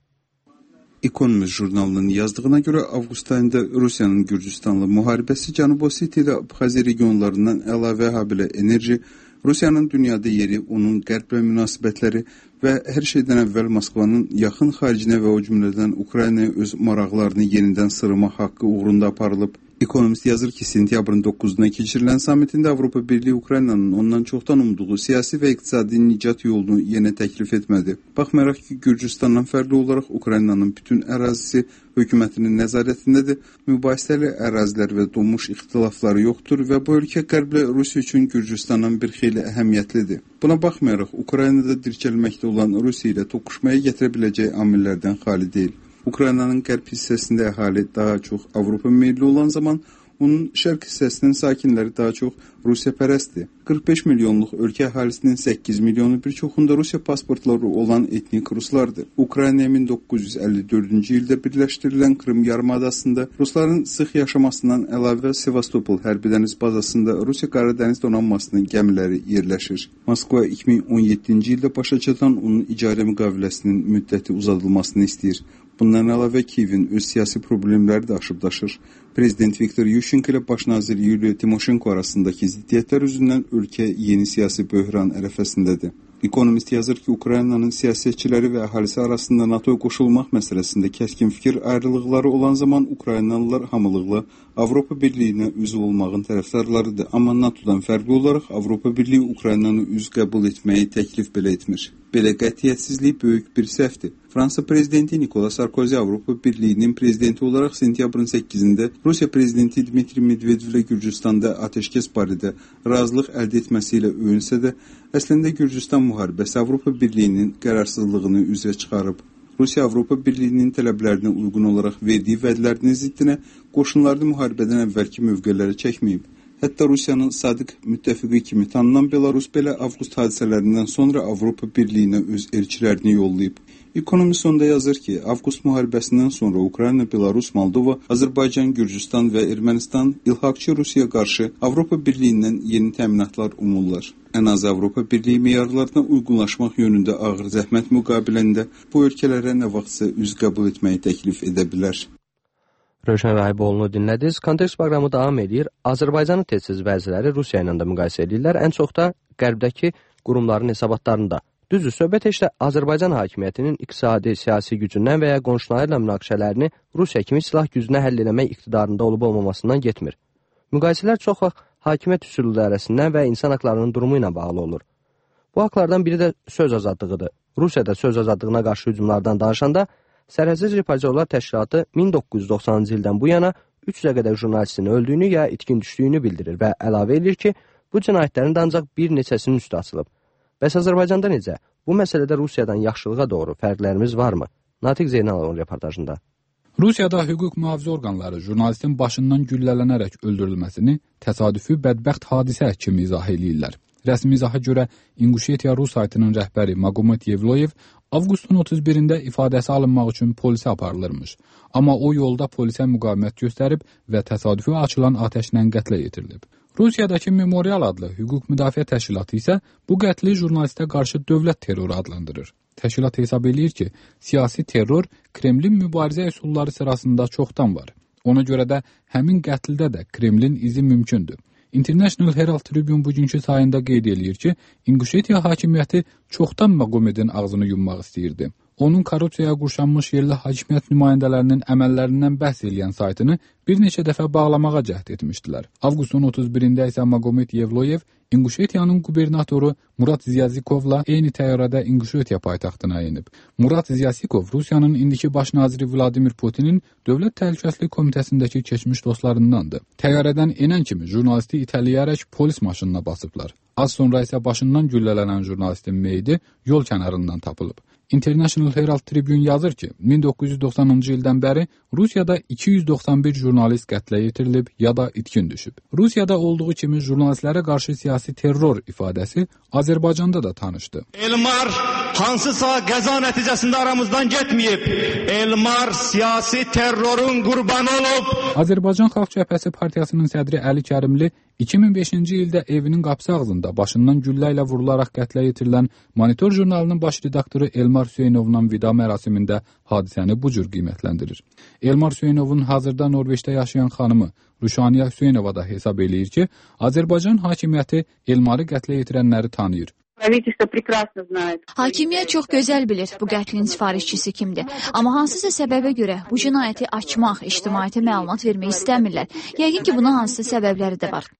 Economist jurnalının yazdığına görə avqust ayında Rusiyanın Gürcüstanla müharibəsi Cənubi Osetiya ilə Abxaziya regionlarından əlavə habilə enerji, Rusiyanın dünyada yeri, onun qərblə münasibətləri və hər şeydən əvvəl Moskvanın yaxın xaricinə və o cümlədən Ukraynaya öz maraqlarını yenidən sırmaq haqqı uğrunda aparılıb. Economist yazır ki, sentyabrın 9-una keçirilən samitində Avropa Birliyi Ukraynanın ondan çoxdan umduğu siyasi və iqtisadi nicat yolunu yenə təklif etmədi. Baxmayaraq ki, Gürcüstandan fərqli olaraq Ukraynanın bütün ərazisi hökumətinin nəzarətindədir, mübahisəli ərazilər və donmuş ixtilafları yoxdur və bu ölkə Qərblə Rusiya üçün Gürcüstandan bir xeyli əhəmiyyətlidir. Buna baxmayaraq, Ukraynada dirçəlməkdə olan Rusiya ilə toqquşmaya gətirə biləcək amillərdən xali deyil. Ukraynanın qərb hissəsində əhali daha çox Avropa meyilli olan zaman, onun şərq hissəsinin sakinləri daha çox Rusiya pərəstdir. 45 milyonluq ölkə əhalisinin 8 milyonu bir çoxunda Rusiya pasportları olan etnik ruslardır. Ukraynaya 1954-cü ildə birləşdirilən Krım yarımadasında rusların sıx yaşamasından əlavə Sevastopol hərbi dəniz bazasında Rusiya Qaradəniz donanmasının gəmiləri yerləşir. Moskva 2017-ci ildə başa çatan onun icarə müqaviləsinin müddəti uzadılmasını istəyir. Bundan əlavə Kiyevin öz siyasi problemləri də aşıb daşır. Prezident Viktor Yushchenko ilə baş nazir Yuliya Timoşenko arasındakı ziddiyyətlər üzündən ölkə yeni siyasi böhran ərəfəsindədir. Ekonomist yazır ki, Ukraynanın siyasətçiləri və əhalisi arasında NATO-ya qoşulmaq məsələsində kəskin fikir ayrılıqları olan zaman Ukraynalılar hamılıqla Avropa Birliyinə üzv olmağın tərəfdarlarıdır. Amma NATO-dan fərqli olaraq Avropa Birliyi Ukraynanı üzv qəbul etməyi təklif belə etmir. Belə qətiyyətsizlik böyük bir səhvdir. Fransa prezidenti Nicolas Sarkozy Avropa Birliyinin prezidenti olaraq sentyabrın 8-də Rusiya prezidenti Dmitri Medvedevlə Gürcüstanda ateşkəs barədə razılıq əldə etməsi ilə öyünsə də, əslində Gürcüstan müharibəsi Avropa Birliyinin qərarsızlığını üzrə çıxarıb. Rusiya Avropa Birliyinin tələblərinə uyğun olaraq verdiyi vədlərinin ziddinə qoşunlarını müharibədən əvvəlki mövqelərə çəkməyib. Hətta Rusiyanın sadiq müttəfiqi kimi tanınan Belarus belə avqust hadisələrindən sonra Avropa Birliyinə öz elçilərini yollayıb. Ekonomisonda yazır ki, avqust müharibəsindən sonra Ukrayna, Belarus, Moldova, Azərbaycan, Gürcüstan və Ermənistan ilhaqçı Rusiyaya qarşı Avropa Birliyindən yeni təminatlar umurlar. Ən az Avropa Birliyi meyarlarına uyğunlaşmaq yönündə ağır zəhmət müqabilində bu ölkələrə nə vaxtsa üz qəbul etməyi təklif edə bilər. Rövşən Rahiboğlu'nu dinlədiniz. Kontekst proqramı davam edir. Azərbaycanın tez-tez vəzirləri Rusiya ilə də müqayisə edirlər. Ən çox da qərbdəki qurumların hesabatlarında. Düzdür, söhbət heç də Azərbaycan hakimiyyətinin iqtisadi, siyasi gücündən və ya qonşuları ilə münaqişələrini Rusiya kimi silah gücünə həll eləmək iqtidarında olub-olmamasından getmir. Müqayisələr çox vaxt hakimiyyət üsullarəsindən və insan haqlarının durumu ilə bağlı olur. Bu haqlardan biri də söz azadlığıdır. Rusiyada söz azadlığına qarşı hücumlardan danışanda Sərhədsiz Reportyorlar Təşkilatı 1990-cı ildən bu yana 300-ə qədər jurnalistin öldüyünü ya itkin düşdüyünü bildirir və əlavə edir ki, bu cinayətlərin də ancaq bir neçəsinin üstü açılıb. Bəs Azərbaycanda necə? Bu məsələdə Rusiyadan yaxşılığa doğru fərqlərimiz varmı? Natiq Zeynalovun reportajında. Rusiyada hüquq mühafizə orqanları jurnalistin başından güllələnərək öldürülməsini təsadüfi bədbəxt hadisə kimi izah edirlər. Rəsmi izaha görə İnquşetiya Rus saytının rəhbəri Magomet Yevloyev avqustun 31-də ifadəsi alınmaq üçün polisə aparılırmış. Amma o yolda polisə müqavimət göstərib və təsadüfi açılan atəşlə qətlə yetirilib. Rusiyadakı Memorial adlı hüquq müdafiə təşkilatı isə bu qətli jurnalistə qarşı dövlət terroru adlandırır. Təşkilat hesab edir ki, siyasi terror Kremlin mübarizə üsulları sırasında çoxdan var. Ona görə də həmin qətldə də Kremlin izi mümkündür. International Herald Tribune bugünkü sayında qeyd edir ki, İnquşetiya hakimiyyəti çoxdan Magomedin ağzını yummaq istəyirdi. Onun korrupsiyaya qurşanmış yerli hakimiyyət nümayəndələrinin əməllərindən bəhs edən saytını bir neçə dəfə bağlamağa cəhd etmişdilər. Avqustun 31-də isə Magomet Yevloyev İnquşetiyanın qubernatoru Murat Ziyazikovla eyni təyyarədə İnquşetiya paytaxtına enib. Murat Ziyazikov Rusiyanın indiki baş naziri Vladimir Putinin Dövlət Təhlükəsizlik Komitəsindəki keçmiş dostlarındandır. Təyyarədən enən kimi jurnalisti itələyərək polis maşınına basıblar. Az sonra isə başından güllələnən jurnalistin meyidi yol kənarından tapılıb. International Herald Tribune yazır ki, 1990-cı ildən bəri Rusiyada 291 jurnalist qətlə yetirilib ya da itkin düşüb. Rusiyada olduğu kimi jurnalistlərə qarşı siyasi terror ifadəsi Azərbaycanda da tanışdı. Elmar hansısa qəza nəticəsində aramızdan getməyib. Elmar siyasi terrorun qurbanı olub. Azərbaycan Xalq Cəbhəsi Partiyasının sədri Əli Kərimli 2005-ci ildə evinin qapısı ağzında başından güllə ilə vurularaq qətlə yetirilən Monitor jurnalının baş redaktoru Elmar Hüseynovla vida mərasimində hadisəni bu cür qiymətləndirir. Elmar Hüseynovun hazırda Norveçdə yaşayan xanımı Ruşaniya Hüseynova da hesab eləyir ki, Azərbaycan hakimiyyəti Elmarı qətlə yetirənləri tanıyır. Hakimiyyət çox gözəl bilir bu qətlin sifarişçisi kimdir. Amma hansısa səbəbə görə bu cinayəti açmaq, ictimaiyyətə məlumat vermək istəmirlər. Yəqin ki, buna hansısa səbəbləri də var.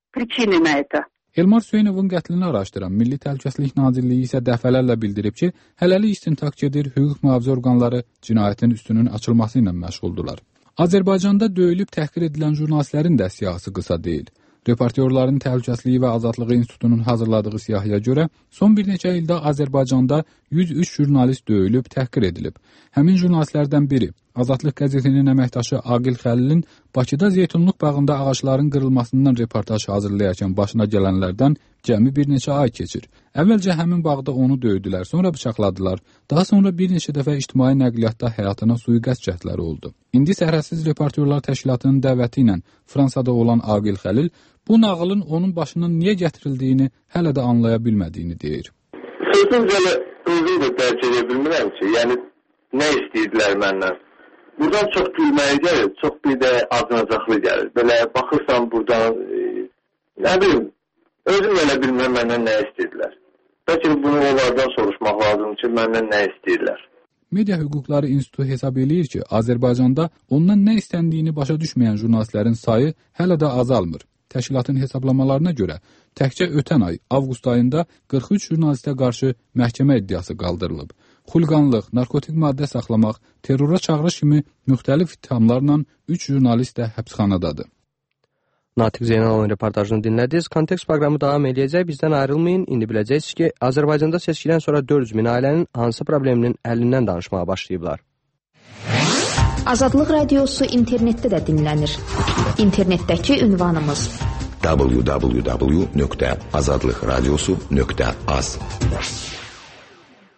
Elmar Hüseynovun qətlini araşdıran Milli Təhlükəsizlik Nazirliyi isə dəfələrlə bildirib ki, hələlik istintaq gedir, hüquq mühafizə orqanları cinayətin üstünün açılması ilə məşğuldular. Azərbaycanda döyülüb təhqir edilən jurnalistlərin də siyahısı qısa deyil. Reportyorların Təhlükəsizliyi və Azadlığı İnstitutunun hazırladığı siyahıya görə son bir neçə ildə Azərbaycanda 103 jurnalist döyülüb, təhqir edilib. Həmin jurnalistlərdən biri, Azadlıq qəzetinin əməkdaşı Aqil Xəlilin Bakıda Zeytunluq bağında ağacların qırılmasından reportaj hazırlayarkən başına gələnlərdən cəmi bir neçə ay keçir. Əvvəlcə həmin bağda onu döydülər, sonra bıçaqladılar. Daha sonra bir neçə dəfə ictimai nəqliyyatda həyatına sui-qəsd cəhdləri oldu. İndi Sərhədsiz Reportyorlar Təşkilatının dəvəti ilə Fransada olan Aqil Xəlil bu nağılın onun başına niyə gətirildiyini hələ də anlaya bilmədiyini deyir. Sözümcə özüm də dərk edə bilmirəm ki, yəni nə istəyirdilər məndən? Buradan çox gülməli gəlir, çox bir də acınacaqlı gəlir. Belə baxırsan buradan, nə bilim, özüm elə bilmirəm məndən nə istəyirdilər. Bəlkə bunu onlardan soruşmaq lazım ki, məndən nə istəyirlər. Media Hüquqları İnstitutu hesab eləyir ki, Azərbaycanda ondan nə istəndiyini başa düşməyən jurnalistlərin sayı hələ də azalmır. Təşkilatın hesablamalarına görə təkcə ötən ay, avqust ayında 43 jurnalistə qarşı məhkəmə iddiası qaldırılıb. Xulqanlıq, narkotik maddə saxlamaq, terrora çağırış kimi müxtəlif ittihamlarla 3 jurnalist də həbsxanadadır. Natiq Zeynalovun reportajını dinlədiniz. Kontekst proqramı davam edəcək. Bizdən ayrılmayın. İndi biləcəksiniz ki, Azərbaycanda seçkidən sonra 400 min ailənin hansı probleminin həllindən danışmağa başlayıblar. Azadlıq radiosu internetdə də dinlənir. İnternetdəki ünvanımız www.azadlıqradiosu.az.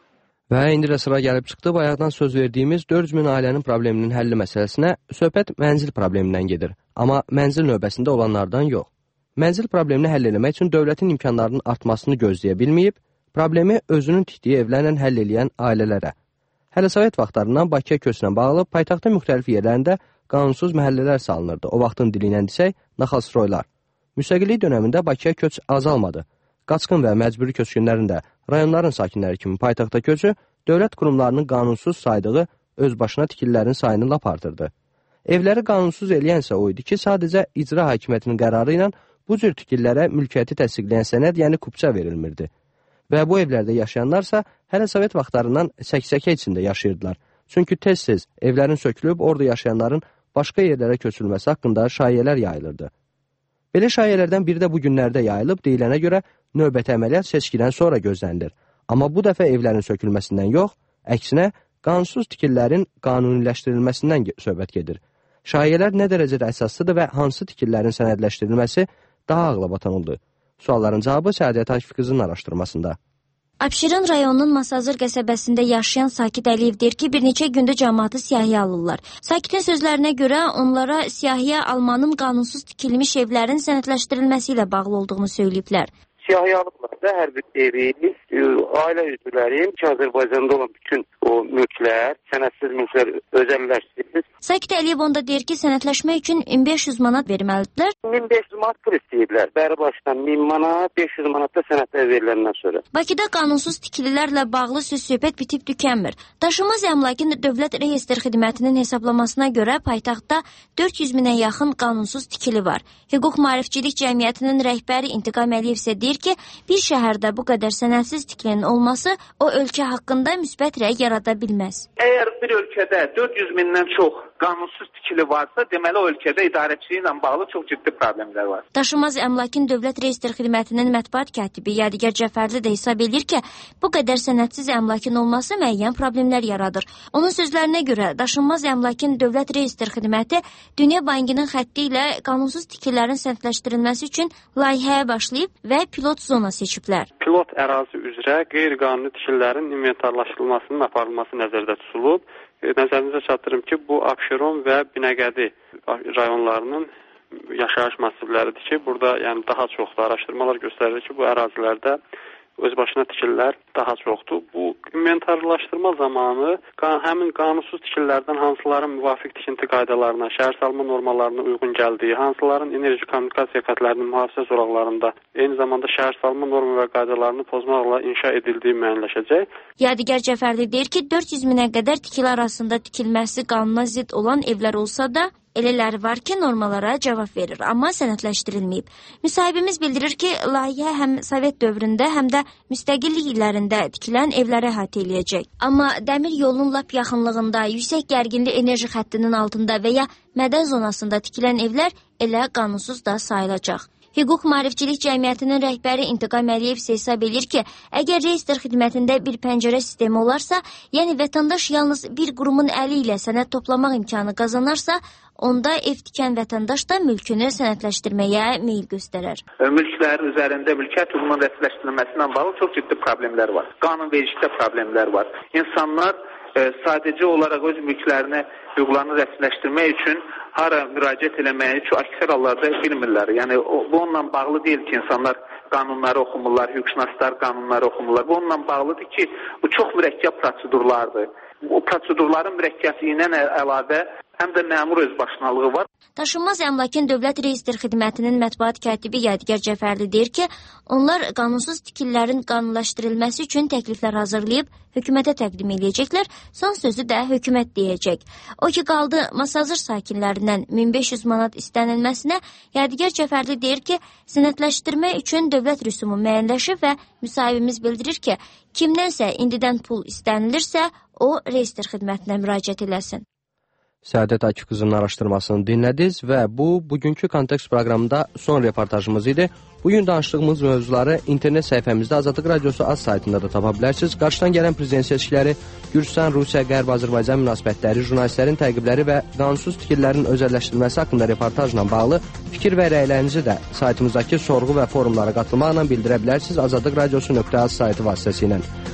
Və indi də sıra gəlib çıxdı, bayaqdan söz verdiyimiz 400.000 ailənin probleminin həlli məsələsinə. Söhbət mənzil problemindən gedir, amma mənzil növbəsində olanlardan yox. Mənzil problemini həll etmək üçün dövlətin imkanlarının artmasını gözləyə bilməyib, problemi özünün tikdiyi evlərlə həll edən ailələrə. Hələ Sovet vaxtlarından Bakıya köçlə bağlı paytaxtın müxtəlif yerlərində qanunsuz məhəllələr salınırdı. O vaxtın dili ilə desək, naxalstroylar. Müstəqillik dönəmində Bakıya köç azalmadı. Qaçqın və məcburi köçkünlərində rayonların sakinləri kimi paytaxta köçü dövlət qurumlarının qanunsuz saydığı öz başına tikililərin sayını lap artırdı. Evləri qanunsuz eləyənsə o idi ki, sadəcə icra hakimiyyətinin qərarı ilə bu cür tikililərə mülkiyyəti təsdiqləyən sənəd, yəni kupça verilmirdi. Və bu evlərdə yaşayanlarsa hələ Sovet vaxtlarından səksəkə içində yaşayırdılar. Çünki tez-tez evlərin sökülüb orada yaşayanların başqa yerlərə köçülməsi haqqında şayiələr yayılırdı. Belə şayiələrdən biri də bu günlərdə yayılıb, deyilənə görə növbəti əməliyyat seçkidən sonra gözlənilir. Amma bu dəfə evlərin sökülməsindən yox, əksinə qanunsuz tikililərin qanuniləşdirilməsindən söhbət gedir. Şayiələr nə dərəcədə əsaslıdır və hansı tikililərin sənədləşdirilməsi daha ağlabatan oldu? Sualların cavabı Səadət Akif qızının araşdırmasında. Abşeron rayonunun Masazır qəsəbəsində yaşayan Sakit Əliyev deyir ki, bir neçə gündə cəmaatı siyahıya alırlar. Sakitin sözlərinə görə onlara siyahıya almanın qanunsuz tikilmiş evlərin sənədləşdirilməsi ilə bağlı olduğunu söyləyiblər. Siyahıya alıblar da hər bir evi, ailə üzvlərin ki, Azərbaycanda olan bütün o mülklər, sənədsiz mülklər özəlləşdirilir. Sakit Əliyev onda deyir ki, sənədləşmək üçün 1500 manat verməlidirlər. 1500 manat pul istəyiblər. Bəri başdan 1000 manat, 500 manat da sənədlər veriləndən sonra. Bakıda qanunsuz tikililərlə bağlı söz-söhbət bitib tükənmir. Daşınmaz əmlakın Dövlət Reyestr Xidmətinin hesablamasına görə paytaxtda 400 minə yaxın qanunsuz tikili var. Hüquq Maarifçilik Cəmiyyətinin rəhbəri İntiqam Əliyev isə deyir ki, bir şəhərdə bu qədər sənədsiz tikilinin olması o ölkə haqqında müsbət rəy yarada bilməz. Əgər bir ölkədə 400 mindən çox qanunsuz tikili varsa, deməli o ölkədə idarəçiliyi ilə bağlı çox ciddi problemlər var. Daşınmaz əmlakın Dövlət Reyestr Xidmətinin mətbuat katibi Yadigar Cəfərli də hesab edir ki, bu qədər sənədsiz əmlakın olması müəyyən problemlər yaradır. Onun sözlərinə görə daşınmaz əmlakın Dövlət Reyestr Xidməti Dünya Bankının xətti ilə qanunsuz tikililərin sənədləşdirilməsi üçün layihəyə başlayıb və pilot zona seçiblər. Pilot ərazi üzrə qeyri-qanuni tikililərin inventarlaşdırılmasının aparılması nəzərdə tutulub. Nəzərinizə çatdırım ki, bu Abşeron və Binəqədi rayonlarının yaşayış massivləridir ki, burada yəni daha çoxdur. Araşdırmalar göstərir ki, bu ərazilərdə özbaşına tikililər daha çoxdur. Bu inventarlaşdırma zamanı həmin qanunsuz tikililərdən hansıların müvafiq tikinti qaydalarına, şəhərsalma normalarına uyğun gəldiyi, hansıların enerji kommunikasiya xətlərinin mühafizə zolaqlarında, eyni zamanda şəhərsalma norma və qaydalarını pozmaqla inşa edildiyi müəyyənləşəcək. Yadigar Cəfərli deyir ki, 400 minə qədər tikili arasında tikilməsi qanuna zidd olan evlər olsa da, elələri var ki, normalara cavab verir, amma sənədləşdirilməyib. Müsahibimiz bildirir ki, layihə həm Sovet dövründə, həm də müstəqillik illərində tikilən evlərə əhatə eləyəcək. Amma dəmir yolunun lap yaxınlığında, yüksək gərginli enerji xəttinin altında və ya mədən zonasında tikilən evlər elə qanunsuz da sayılacaq. Hüquq Maarifçilik Cəmiyyətinin rəhbəri İntiqam Əliyev isə hesab edir ki, əgər Reyestr Xidmətində bir pəncərə sistemi olarsa, yəni vətəndaş yalnız bir qurumun əli ilə sənəd toplamaq imkanı qazanarsa, onda ev tikən vətəndaş da mülkünü sənədləşdirməyə meyil göstərər. Mülklər üzərində mülkiyyət hüququnun rəsmiləşdirilməsindən bağlı çox ciddi problemlər var. Qanunvericilikdə problemlər var. İnsanlar sadəcə olaraq öz mülklərini, hüquqlarını rəsmiləşdirmək üçün hara müraciət eləməyi çox əksər hallarda bilmirlər. Yəni bu onunla bağlı deyil ki, insanlar qanunları oxumurlar, hüquqşünaslar qanunları oxumurlar. Bu onunla bağlıdır ki, bu çox mürəkkəb prosedurlardır. Bu prosedurların mürəkkəbliyinə əlavə həm də məmur özbaşınalığı var. Daşınmaz əmlakın Dövlət Reyestr Xidmətinin mətbuat katibi Yadigar Cəfərli deyir ki, onlar qanunsuz tikililərin qanunlaşdırılması üçün təkliflər hazırlayıb hökumətə təqdim edəcəklər, son sözü də hökumət deyəcək. O ki, qaldı Masazır sakinlərindən 1500 manat istənilməsinə, Yadigar Cəfərli deyir ki, sənədləşdirmə üçün dövlət rüsumu müəyyənləşib və müsahibimiz bildirir ki, kimdənsə indidən pul istənilirsə, o Reyestr Xidmətinə müraciət eləsin. Səadət Akif qızının araşdırmasını dinlədiniz və bugünkü kontekst proqramında son reportajımız idi. Bugün danışdığımız mövzuları internet səhifəmizdə Azadlıq Radiosu az saytında da tapa bilərsiniz. Qarşıdan gələn prezident seçkiləri, Gürcüstan, Rusiya, Qərb, Azərbaycan münasibətləri, jurnalistlərin təqibləri və qanunsuz tikililərin özəlləşdirilməsi haqqında reportajla bağlı fikir və rəylərinizi də saytımızdakı sorğu və forumlara qatılmaqla bildirə bilərsiniz Azadlıq Radiosu.az saytı vasitəsilə.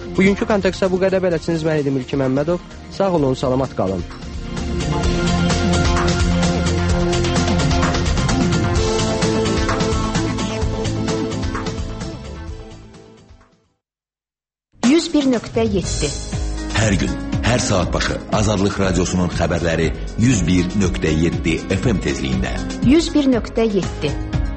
Bugünkü kontekstdə bu qədər beləciniz mən idim İlki Məmmədov. Sağ olun, salamat qalın. Hər gün, hər saat başı Azadlıq Radiosunun xəbərləri 101.7 FM tezliyində. 101.7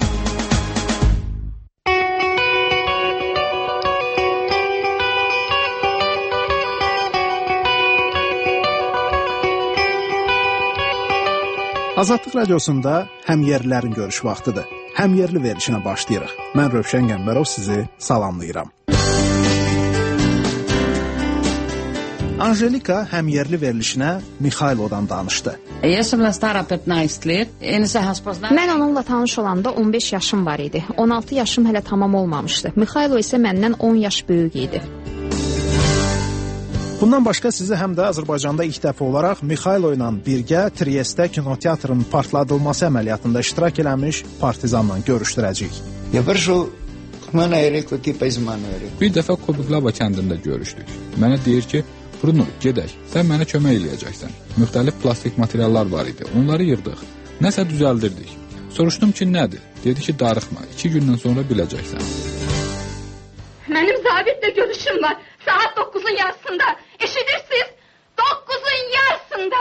Azadlıq Radiosunda həmyerlilərin görüş vaxtıdır. Həmyerli verilişinə başlayırıq. Mən Rövşən Qəmbərov sizi salamlayıram. Anjelika həmyerli verilişinə Mixaylodan danışdı. Mən onunla tanış olanda 15 yaşım var idi. 16 yaşım hələ tamam olmamışdı. Mixaylo isə məndən 10 yaş böyük idi. Bundan başqa sizi həm də Azərbaycanda ilk dəfə olaraq Mixaylo ilə birgə Trieste kinoteatrının partladılması əməliyyatında iştirak eləmiş partizanla görüşdürəcəyik. Bir dəfə Kobuglava kəndində görüşdük. Mənə deyir ki, Bruno, gedək, sən mənə kömək eləyəcəksən. Müxtəlif plastik materiallar var idi, onları yırdıq. Nəsə düzəldirdik. Soruşdum ki, nədir? Dedi ki, darıxma, 2 gündən sonra biləcəksən. Mənim zabitlə görüşüm var, saat 9'un yarısında. Eşidirsiniz? 9'un yarısında.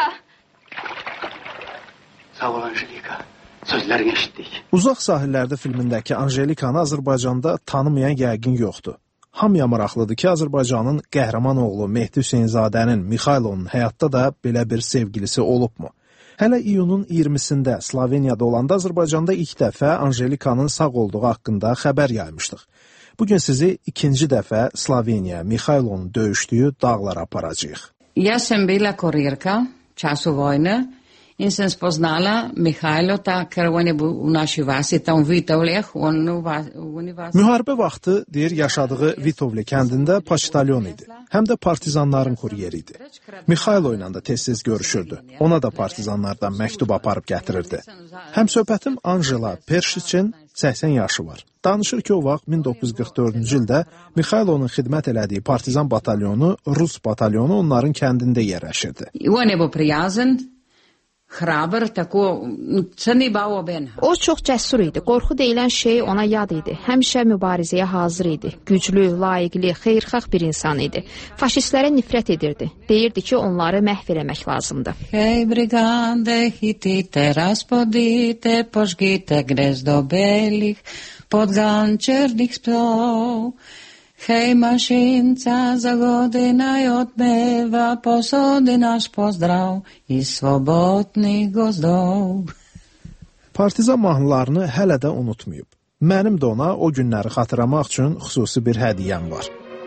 Sağ ol Anjelika, sözlərini eşitdik. Uzaq sahillərdə filmindəki Anjelikanı Azərbaycanda tanımayan yəqin yoxdur. Hamıya maraqlıdır ki, Azərbaycanın qəhrəman oğlu Mehdi Hüseynzadənin Mixaylonun həyatda da belə bir sevgilisi olubmu? Hələ iyunun 20-sində Sloveniyada olanda Azərbaycanda ilk dəfə Anjelikanın sağ olduğu haqqında xəbər yaymışdıq. Bugün sizi ikinci dəfə Sloveniya, Mixaylonun döyüşdüyü dağlara aparacağıq. Jaz sem bila kurirka v času vojne in sem spoznala Mihajlota, ker on je bil v naši vasi, tam v Vitovleh. Müharibə vaxtı, deyir, yaşadığı Vitovle kəndində poçtalyon idi. Həm də partizanların kuryeri idi. Mixaylo ilə də tez-tez görüşürdü. Ona da partizanlardan məktub aparıb gətirirdi. Həmsöhbətim Anjela Perşiçin 80 yaşı var. Danışır ki, o vaxt 1944-cü ildə Mixaylonun xidmət elədiyi partizan batalyonu, Rus batalyonu onların kəndində yerləşirdi. On je bil prijazen, hraber, tako se ni bal oben. O çox cəsur idi. Qorxu deyilən şey ona yad idi. Həmişə mübarizəyə hazır idi. Güclü, layiqli, xeyirxah bir insan idi. Faşistlərə nifrət edirdi. Deyirdi ki, onları məhv eləmək lazımdır. Hej, brigande, hitite, razpodite, požgite gnezdo belih, podgan črnih psov. Hej, mašinca, za godinaj odmeva, posodi naš pozdrav iz svobodnih gozdov. Partizan mahnılarını hələ də unutmayıb. Mənim də ona o günləri xatırlamaq üçün xüsusi bir hədiyyəm var.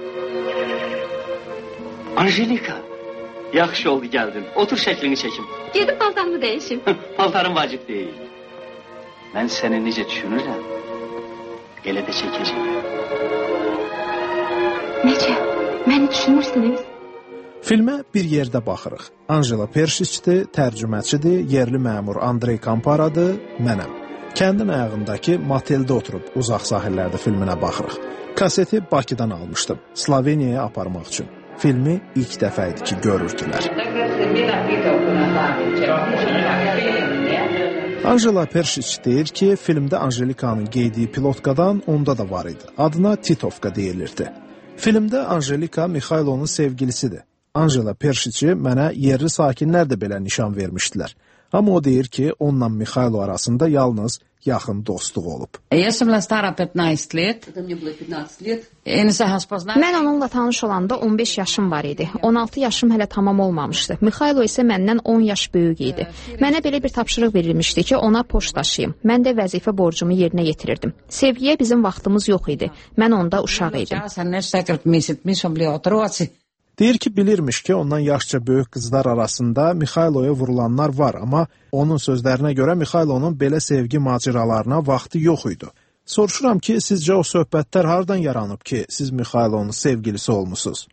Anjelika, yaxşı oldu gəldin. Otur şəklini çəkim. Gedib paltarımı dəyişim. Paltarın vacib deyil. Mən səni necə düşünürəm, elə də çəkəcəm. Necə? Məni düşünürsünüz? Filmə bir yerdə baxırıq. Anjela Perşiçdir, tərcüməçidir, yerli məmur Andrey Kamparadır, mənəm. Kəndin ayağındakı moteldə oturub uzaq sahillərdə filminə baxırıq. Kaseti Bakıdan almışdım, Sloveniyaya aparmaq üçün. Filmi ilk dəfə idi ki, görürdülər. Anjela Perşiç deyir ki, filmdə Anjelikanın geydiyi pilotkadan onda da var idi. Adına Titovka deyilirdi. Filmdə Anjelika Mixaylonun sevgilisidir. Anjela Perşiçi mənə yerli sakinlər də belə nişan vermişdilər. Amma o deyir ki, onunla Mixaylo arasında yalnız yaxın dostluq olub. Mən onunla tanış olanda 15 yaşım var idi. 16 yaşım hələ tamam olmamışdı. Mixaylo isə məndən 10 yaş böyük idi. Mənə belə bir tapşırıq verilmişdi ki, ona poçt daşıyım. Mən də vəzifə borcumu yerinə yetirirdim. Sevgiyə bizim vaxtımız yox idi. Mən onda uşaq idim. Deyir ki, bilirmiş ki, ondan yaşca böyük qızlar arasında Mixayloya vurulanlar var, amma onun sözlərinə görə Mixaylonun belə sevgi macəralarına vaxtı yox idi. Soruşuram ki, sizcə o söhbətlər hardan yaranıb ki, siz Mixaylonun sevgilisi olmusunuz?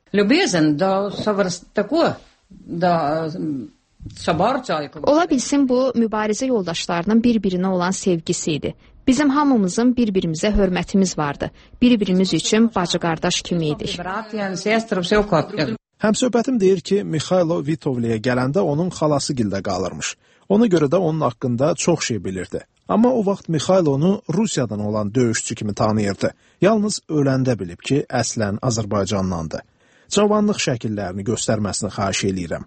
Ola bilsin bu mübarizə yoldaşlarının bir-birinə olan sevgisi idi. Bizim hamımızın bir-birimizə hörmətimiz vardı. Bir-birimiz üçün bacı-qardaş kimi idik. Həmsöhbətim deyir ki, Mikhailo Vitovliyə gələndə onun xalası gildə qalırmış. Ona görə də onun haqqında çox şey bilirdi. Amma o vaxt Mikhailonu Rusiyadan olan döyüşçü kimi tanıyırdı. Yalnız öləndə bilib ki, əslən Azərbaycandandı. Cavanlıq şəkillərini göstərməsini xahiş eləyirəm.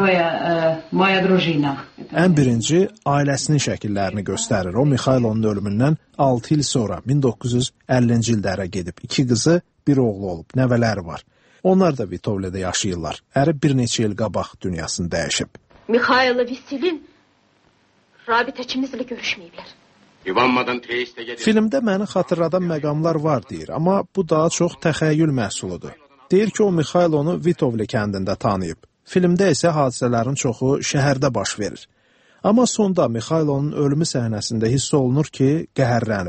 Ən birinci, ailəsinin şəkillərini göstərir. O, Mikhailonun ölümündən 6 il sonra 1950-ci ildə ərə gedib. 2 qızı, bir oğlu olub, nəvələri var. Onlar da Vitovlidə yaşayırlar. Əri bir neçə il qabaq dünyasını dəyişib. Mikhailo Veselin rabitəçimizlə görüşməyiblər. Filmdə məni xatırladan məqamlar var deyir, amma bu daha çox təxəyyül məhsuludur. Deyir ki, o Mikhailonu Vitovli kəndində tanıyıb. Filmdə isə hadisələrin çoxu şəhərdə baş verir. Amma sonda Mikhailonun ölümü səhnəsində hiss olunur ki, qəhərlənib.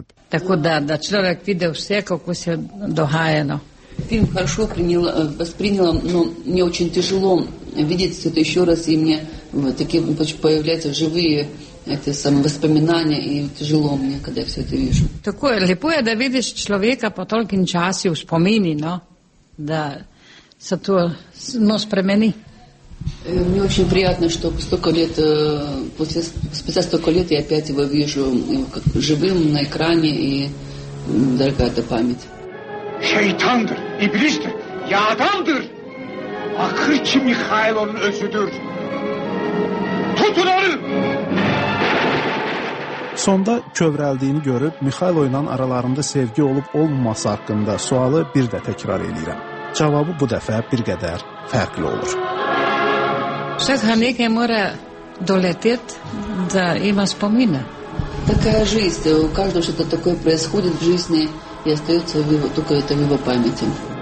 Фильм хорошо восприняла, но мне очень тяжело видеть все это еще раз, и мне такие появляются живые воспоминания, и тяжело мне, когда я все это вижу. Такое лепое, да видишь человека по толким часе вспомини, но да се то спремени. Мне очень приятно, что столько лет, спустя столько лет я опять его вижу как живым на экране, и дорогая эта память. Şeytandır, iblistir, yağdandır. Akır ki Mikhailonun özüdür. Tutun onu! Sonda kövrəldiyini görüb, Mikhailo ilə aralarında sevgi olub-olmaması haqqında sualı bir də təkrar eləyirəm. Cavabı bu dəfə bir qədər fərqli olur. Такая жизнь, у каждого что-то такое происходит в жизни, и остается только это в его памяти.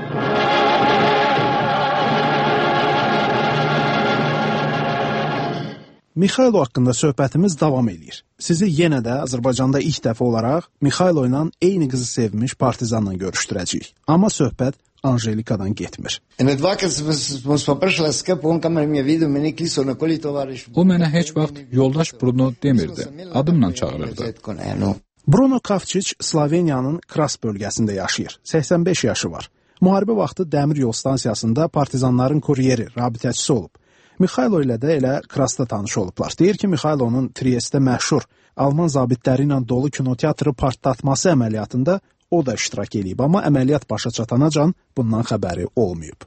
Mikhailo haqqında söhbətimiz davam edir. Sizi yenə də Azərbaycanda ilk dəfə olaraq Mikhailo ilə eyni qızı sevmiş partizanla görüşdürəcəyik. Amma söhbət Anjelikadan getmir. O mənə heç vaxt yoldaş Bruno demirdi, adımla çağırırdı. Bruno Kavčić Sloveniyanın Kras bölgəsində yaşayır. 85 yaşı var. Müharibə vaxtı dəmir yol stansiyasında partizanların kuryeri, rabitəçisi olub. Mikhailo ilə də elə Krasda tanış olublar. Deyir ki, Mikhailonun Triestdə məşhur Alman zabitləri ilə dolu kinoteatrı partlatması əməliyyatında o da iştirak edib, amma əməliyyat başa çatanacan bundan xəbəri olmayıb.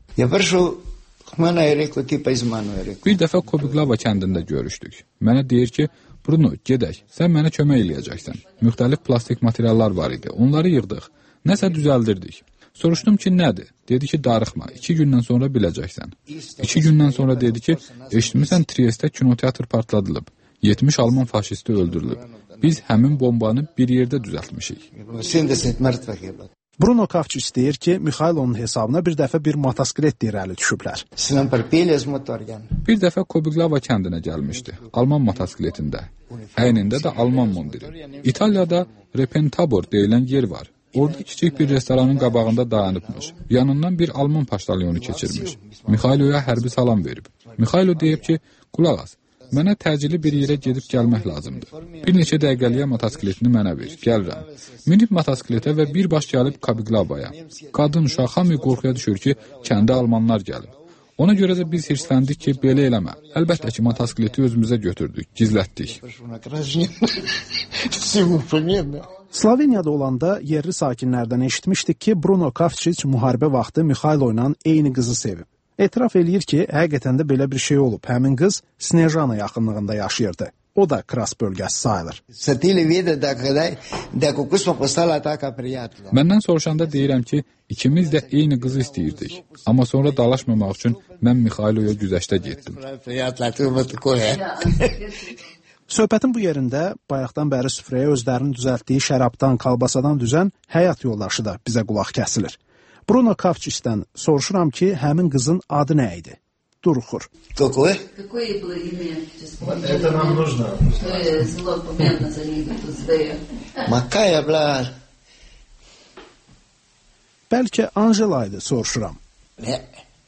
Bir dəfə Kobiglava kəndində görüşdük. Mənə deyir ki, Bruno, gedək, sən mənə kömək eləyəcəksən. Müxtəlif plastik materiallar var idi, onları yığdıq, nəsə düzəldirdik. Soruşdum ki, nədir? Dedi ki, darıxma, 2 gündən sonra biləcəksən. 2 gündən sonra dedi ki, eşitmirsən Triestdə kinoteatr partladılıb, 70 Alman faşisti öldürülüb. Biz həmin bombanı bir yerdə düzəltmişik. Bruno Kavčić deyir ki, Mikhailonun hesabına bir dəfə bir motosiklet irəli düşüblər. Bir dəfə Kobiglava kəndinə gəlmişdi, Alman motosikletində. Əynində də Alman mundiri. İtaliyada Repentabor deyilən yer var. Orada kiçik bir restoranın qabağında dayanıbmış. Yanından bir Alman paştalyonu keçirmiş. Mikhailoya hərbi salam verib. Mikhailo deyib ki, qulaq as, mənə təcili bir yerə gedib gəlmək lazımdır. Bir neçə dəqiqəliyə motosikletini mənə ver, gəlirəm. Minib motosikletə və birbaş gəlib Kabiglavaya. Qadın, uşaq hamı qorxuya düşür ki, kəndə almanlar gəlib. Ona görə də biz hirsləndik ki, belə eləmə. Əlbəttə ki, motosikleti özümüzə götürdük, gizlətdik. Sloveniyada olanda yerli sakinlərdən eşitmişdik ki, Bruno Kavčić müharibə vaxtı Mikhailo ilə eyni qızı sevib. Etiraf eləyir ki, həqiqətən də belə bir şey olub. Həmin qız Snežana yaxınlığında yaşayırdı. O da Kras bölgəsi sayılır. Məndən soruşanda deyirəm ki, ikimiz də eyni qızı istəyirdik. Amma sonra dalaşmamaq üçün mən Mikhailoya güzəştə getdim. Söhbətin bu yerində bayaqdan bəri süfrəyə özlərinin düzəltdiyi şərabdan, kalbasadan düzən həyat yoldaşı da bizə qulaq kəsilir. Bruno Kavčićdən soruşuram ki, həmin qızın adı nə idi? Duruxur. Какое было имя? Это нам нужно. Makaya blar. Bəlkə Anjela idi, soruşuram. Ne?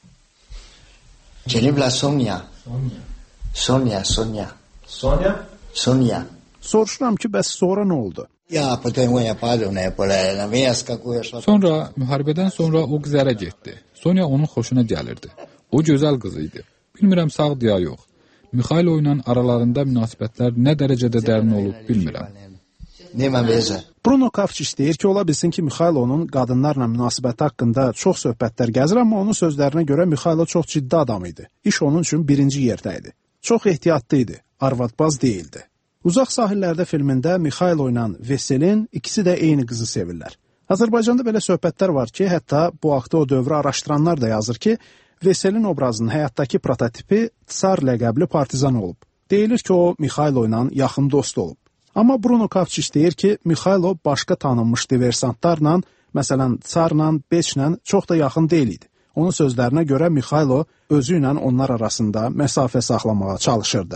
Celibla Sonya. Sonya. Sonya? Soruşuram ki, bəs sonra nə oldu? Sonra müharibədən sonra o qız ərə getdi. Sonya onun xoşuna gəlirdi. O gözəl qız idi. Bilmirəm sağ ya yox. Mikhailo ilə aralarında münasibətlər nə dərəcədə dərin olub bilmirəm. Bruno Kavčič deyir ki, ola bilsin ki, Mikhailo'nun qadınlarla münasibəti haqqında çox söhbətlər gəzir, amma onun sözlərinə görə Mikhailo çox ciddi adam idi. İş onun üçün birinci yerdə idi. Çox ehtiyatlı idi, arvadbaz deyildi. Uzaq sahillərdə filmində Mikhailo ilə Veselin ikisi də eyni qızı sevirlər. Azərbaycanda belə söhbətlər var ki, hətta bu haqda o dövrü araşdıranlar da yazır ki, Veselin obrazının həyatdakı prototipi Tsar ləqəbli partizan olub. Deyilir ki, o Mikhailo ilə yaxın dost olub. Amma Bruno Kavčič deyir ki, Mikhailo başqa tanınmış diversantlarla, məsələn, Tsarla, Beçlə çox da yaxın deyil idi. Onun sözlərinə görə Mikhailo özü ilə onlar arasında məsafə saxlamağa çalışırdı.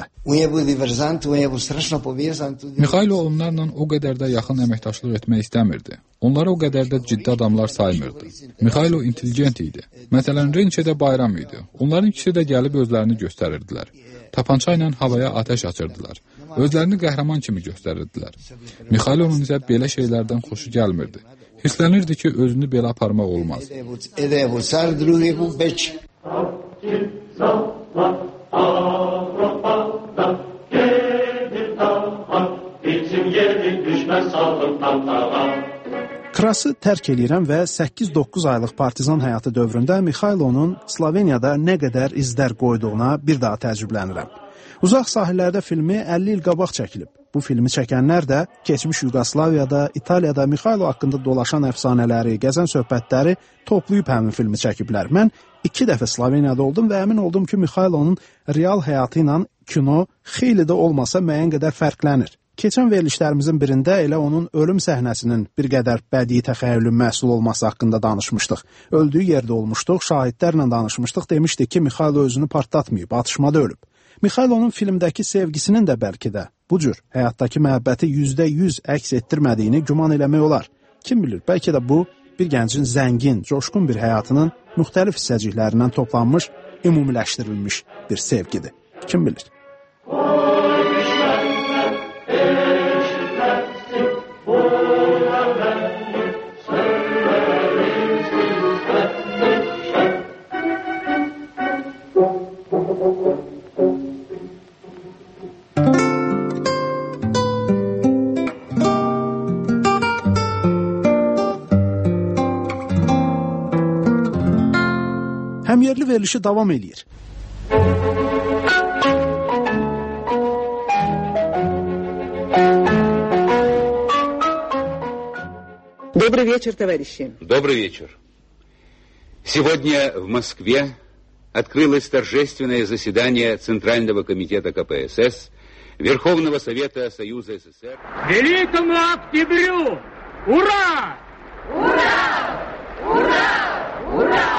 Mikhailo onlarla o qədər də yaxın əməkdaşlıq etmək istəmirdi. Onları o qədər də ciddi adamlar saymırdı. Mikhailo intelligent idi. Məsələn, Rençedə bayram idi. Onların ikisi də gəlib özlərini göstərirdilər. Tapança ilə havaya ateş açırdılar. Özlərini qəhrəman kimi göstərirdilər. Mikhailonun isə belə şeylərdən xoşu gəlmirdi. Hisslənirdi ki, özünü belə aparmaq olmaz. Krası tərk eləyirəm və 8-9 aylıq partizan həyatı dövründə Mikhailonun Sloveniyada nə qədər izlər qoyduğuna bir daha təəccüblənirəm. Uzaq sahillərdə filmi 50 il qabaq çəkilib. Bu filmi çəkənlər də keçmiş Yugoslaviyada, İtaliyada Mikhailo haqqında dolaşan əfsanələri, gəzən söhbətləri toplayıb həmin filmi çəkiblər. Mən 2 dəfə Sloveniyada oldum və əmin oldum ki, Mikhailonun real həyatı ilə kino xeyli də olmasa müəyyən qədər fərqlənir. Keçən verilişlərimizin birində elə onun ölüm səhnəsinin bir qədər bədii təxəyyülün məhsul olması haqqında danışmışdıq. Öldüyü yerdə olmuşduq, şahidlərlə danışmışdıq, demişdik ki, Mikhailo özünü partlatmayıb, atışmada ölüb. Mikhailonun filmdəki sevgisinin də bəlkə də bu cür həyatdakı məhəbbəti %100 əks etdirmədiyini güman eləmək olar. Kim bilir, bəlkə də bu bir gəncin zəngin, coşqun bir həyatının müxtəlif hissəciklərindən toplanmış, ümumiləşdirilmiş bir sevgidir. Kim bilir? Həmyerli verilişi davam eləyir. Добрый вечер, товарищи. Добрый вечер. Сегодня в Москве открылось торжественное заседание Центрального комитета КПСС Верховного Совета Союза СССР. Великому Октябрю! Ура! Ура! Ура! Ура!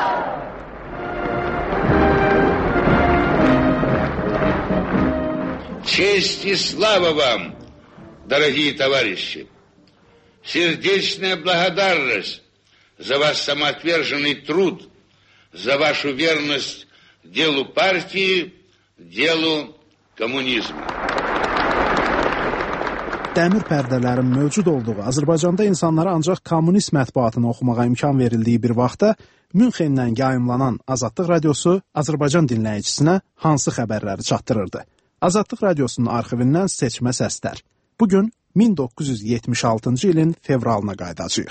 Честь и слава вам, дорогие товарищи! Сердечная благодарность за ваш самоотверженный труд, за вашу верность делу партии, делу komünizm. Dəmir pərdələrin mövcud olduğu Azərbaycanda insanlara ancaq kommunist mətbuatını oxumağa imkan verildiyi bir vaxtda Münxendən yayımlanan Azadlıq Radiosu Azərbaycan dinləyicisinə hansı xəbərləri çatdırırdı? Azadlıq Radiosunun arxivindən seçmə səslər. Bugün 1976-cı ilin fevralına qayıdacağıq.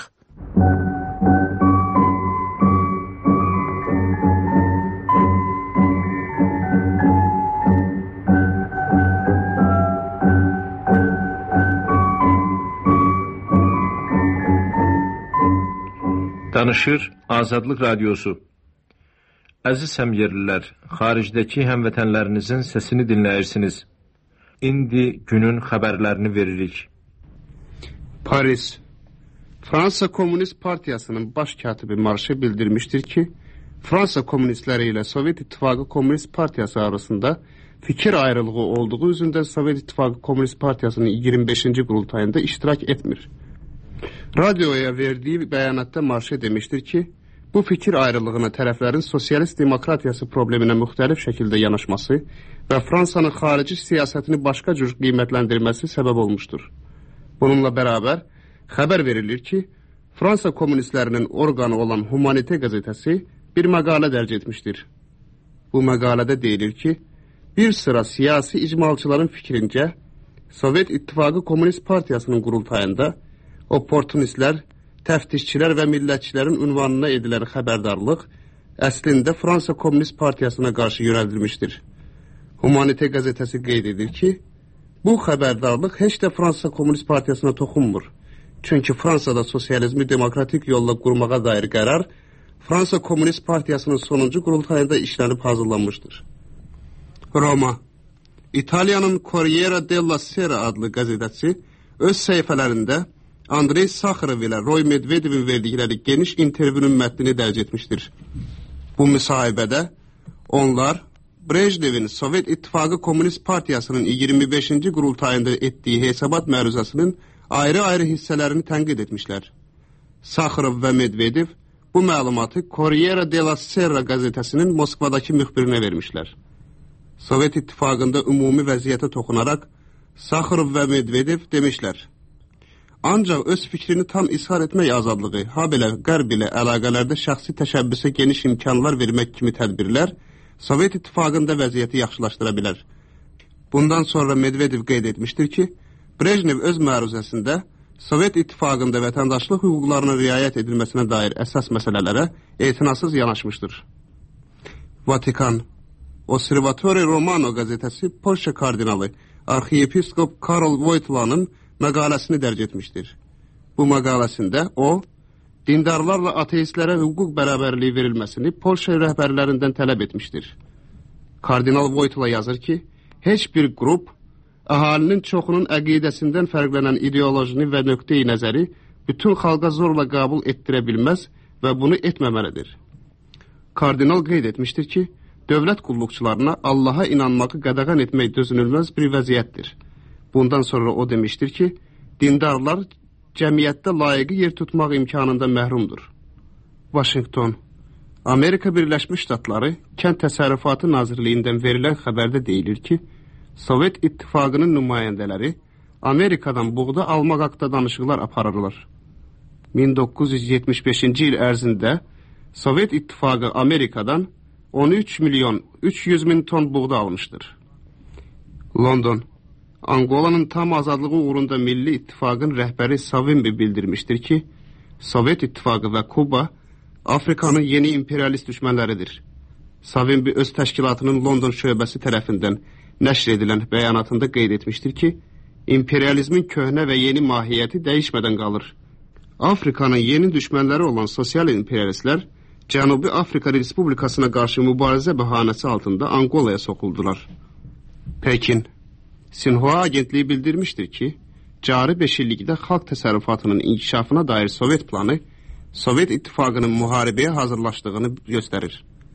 Danışır Azadlıq Radiosu. Əziz həmyerlilər, xaricdəki həmvətənlərinizin səsini dinləyirsiniz. İndi günün xəbərlərini veririk. Paris. Fransa Komünist Partiyasının baş katibi Marşe bildirmişdir ki, Fransa komünistləri ilə Sovet İttifaqı Komünist Partiyası arasında fikir ayrılığı olduğu üzündən Sovet İttifaqı Komünist Partiyasının 25-ci qurultayında iştirak etmir. Radioya verdiyi bəyanatda Marşe demişdir ki, bu fikir ayrılığına tərəflərin sosialist demokratiyası probleminə müxtəlif şəkildə yanaşması və Fransanın xarici siyasətini başqa cür qiymətləndirməsi səbəb olmuşdur. Bununla bərabər, xəbər verilir ki, Fransa kommunistlərinin orqanı olan Humanite qəzetəsi bir məqalə dərc etmişdir. Bu məqalədə deyilir ki, bir sıra siyasi icmalçıların fikrincə, Sovet İttifaqı Komünist Partiyasının qurultayında opportunistlər, təftişçilər və millətçilərin ünvanına edilən xəbərdarlıq əslində Fransa Komünist Partiyasına qarşı yönəldilmişdir. Humanite qəzetəsi qeyd edir ki, bu xəbərdarlıq heç də Fransa Komünist Partiyasına toxunmur. Çünki Fransada sosializmi demokratik yolla qurmağa dair qərar Fransa Komünist Partiyasının sonuncu qurultayında işlənib hazırlanmışdır. Roma. İtaliyanın Corriere della Sera adlı qəzetəsi öz səhifələrində Andrey Sakharov ilə Roy Medvedevin verdikləri geniş intervyunun mətnini dərc etmişdir. Bu müsahibədə onlar Brejnevin Sovet İttifaqı Komünist Partiyasının 25-ci qurultayında etdiyi hesabat məruzəsinin ayrı-ayrı hissələrini tənqid etmişlər. Sakharov və Medvedev bu məlumatı Corriere della Sera qəzetəsinin Moskvadakı müxbirinə vermişlər. Sovet İttifaqında ümumi vəziyyətə toxunaraq Sakharov və Medvedev demişlər. Ancaq öz fikrini tam ishar etmək azadlığı, habelə qərb ilə əlaqələrdə şəxsi təşəbbüsə geniş imkanlar vermək kimi tədbirlər Sovet İttifaqında vəziyyəti yaxşılaşdıra bilər. Bundan sonra Medvedev qeyd etmişdir ki, Brejnev öz məruzəsində Sovet İttifaqında vətəndaşlıq hüquqlarına riayət edilməsinə dair əsas məsələlərə etinasız yanaşmışdır. Vatikan. Osservatore Romano qəzetəsi Polşa kardinalı arxiyepiskop Karol Wojtyła'nın məqaləsini dərc etmişdir. Bu məqaləsində o, dindarlarla ateistlərə hüquq bərabərliyi verilməsini Polşa rəhbərlərindən tələb etmişdir. Kardinal Wojtyła yazır ki, heç bir qrup əhalinin çoxunun əqidəsindən fərqlənən ideolojini və nöqteyi nəzəri bütün xalqa zorla qəbul etdirə bilməz və bunu etməməlidir. Kardinal qeyd etmişdir ki, dövlət qulluqçularına Allaha inanmağı qadağan etmək dözünülməz bir vəziyyətdir. Bundan sonra o demişdir ki, dindarlar cəmiyyətdə layiqi yer tutmaq imkanında məhrumdur. Vaşinqton. Amerika Birləşmiş Ştatları Kənd Təsərrüfatı Nazirliyindən verilən xəbərdə deyilir ki, Sovet İttifaqının nümayəndələri Amerikadan buğda almaq haqda danışıqlar aparırlar. 1975-ci il ərzində Sovet İttifaqı Amerikadan 13.300.000 ton buğda almışdır. London. Angolanın tam azadlığı uğrunda Milli İttifaqın rəhbəri Savimbi bildirmişdir ki, Sovet İttifaqı və Kuba Afrikanın yeni imperialist düşmənləridir. Savimbi öz təşkilatının London şöbəsi tərəfindən nəşr edilən bəyanatında qeyd etmişdir ki, imperializmin köhnə və yeni mahiyyəti dəyişmədən qalır. Afrikanın yeni düşmənləri olan sosial imperialistlər Cənubi Afrika Respublikasına qarşı mübarizə bəhanəsi altında Angolaya soxuldular. Pekin. Sinhua agentliyi bildirmişdir ki, cari 5 illikdə xalq təsərrüfatının inkişafına dair Sovet planı Sovet İttifaqının müharibəyə hazırlaşdığını göstərir.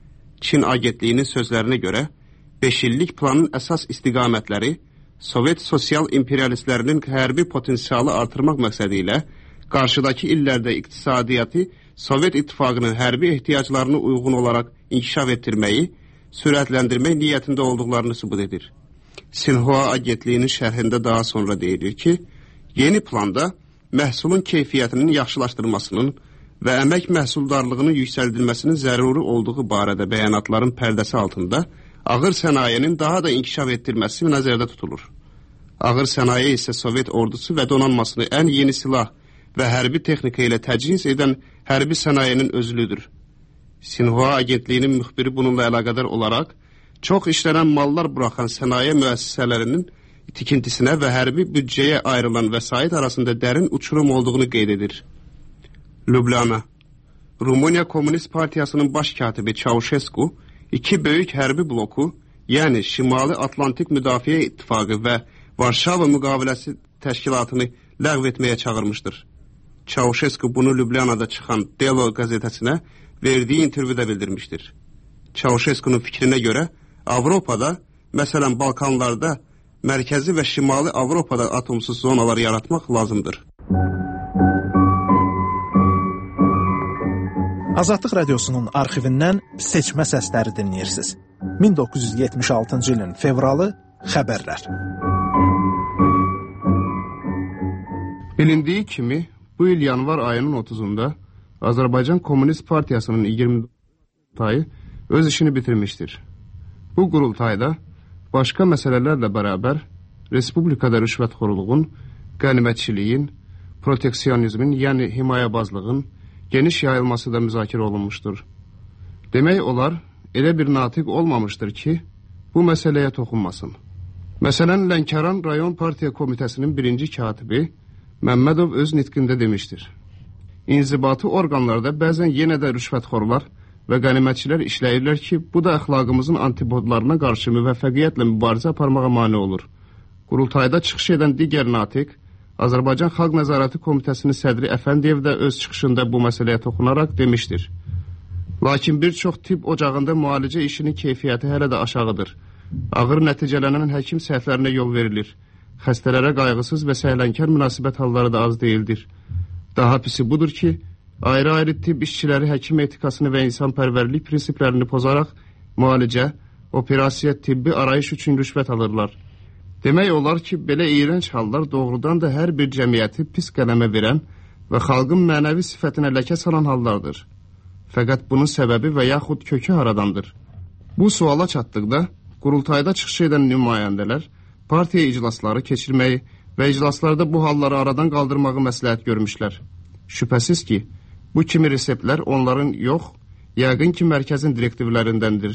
Çin agentliyinin sözlərinə görə 5 illik planın əsas istiqamətləri Sovet sosial imperialistlərinin hərbi potensialı artırmaq məqsədi ilə qarşıdakı illərdə iqtisadiyyatı Sovet İttifaqının hərbi ehtiyaclarına uyğun olaraq inkişaf etdirməyi, sürətləndirmək niyyətində olduqlarını sübut edir. Sinhua agentliyinin şərhində daha sonra deyilir ki, yeni planda məhsulun keyfiyyətinin yaxşılaşdırılmasının və əmək məhsuldarlığının yüksəldilməsinin zəruri olduğu barədə bəyanatların pərdəsi altında ağır sənayenin daha da inkişaf etdirməsi nəzərdə tutulur. Ağır sənaye isə Sovet ordusu və donanmasını ən yeni silah və hərbi texnika ilə təchiz edən hərbi sənayenin özlüdür. Sinhua agentliyinin müxbiri bununla əlaqədar olaraq çox işlənən mallar buraxan sənaye müəssisələrinin tikintisinə və hərbi büdcəyə ayrılan vəsait arasında dərin uçurum olduğunu qeyd edir. Ljubljana. Rumıniya Komünist Partiyasının baş katibi Çauşesku iki böyük hərbi bloku, yəni Şimali Atlantik Müdafiə İttifaqı və Varşava Müqaviləsi təşkilatını ləğv etməyə çağırmışdır. Çauşesku bunu Ljubljanada çıxan Delo qəzetəsinə verdiyi intervyuda bildirmişdir. Çauşeskunun fikrinə görə Avropada, məsələn Balkanlarda, mərkəzi və şimali Avropada atomsuz zonalar yaratmaq lazımdır. Azadlıq Radiosunun arxivindən seçmə səsləri dinləyirsiniz. 1976-cı ilin fevralı xəbərlər. Bilindiyi kimi, bu il yanvar ayının 30'unda Azərbaycan Komünist Partiyasının 20 qurultayı öz işini bitirmişdir. Bu qurultayda başqa məsələlərlə bərabər Respublikada rüşvətxorluğun, qənimətçiliyin, proteksiyonizmin, yəni himayəbazlığın geniş yayılması da müzakirə olunmuşdur. Demək olar, elə bir natiq olmamışdır ki, bu məsələyə toxunmasın. Məsələn, Lənkəran Rayon Partiya Komitəsinin birinci katibi Məmmədov öz nitqində demişdir. İnzibati orqanlarda bəzən yenə də rüşvətxorlar və qənimətçilər işləyirlər ki, bu da əxlaqımızın antipodlarına qarşı müvəffəqiyyətlə mübarizə aparmağa mane olur. Qurultayda çıxış edən digər natiq, Azərbaycan Xalq Nəzarəti Komitəsinin sədri Əfəndiyev də öz çıxışında bu məsələyə toxunaraq demişdir. Lakin bir çox tibb ocağında müalicə işinin keyfiyyəti hələ də aşağıdır. Ağır nəticələnən həkim səhvlərinə yol verilir. Xəstələrə qayğısız və səhlənkar münasibət halları da az deyildir. Daha pisi budur ki, ayrı-ayrı tibb işçiləri həkim etikasını və insanpərvərlik prinsiplərini pozaraq müalicə, operasiya, tibbi arayış üçün rüşvət alırlar. Demək olar ki, belə iyrənc hallar doğrudan da hər bir cəmiyyəti pis qələmə verən və xalqın mənəvi sifətinə ləkə salan hallardır. Fəqət bunun səbəbi və yaxud kökü haradandır? Bu suala çatdıqda, qurultayda çıxış edən nümayəndələr partiya iclasları keçirməyi və iclaslarda bu halları aradan qaldırmağı məsləhət görmüşlər. Şübhəsiz ki, bu kimi reseptlər onların yox, yəqin ki, mərkəzin direktivlərindəndir.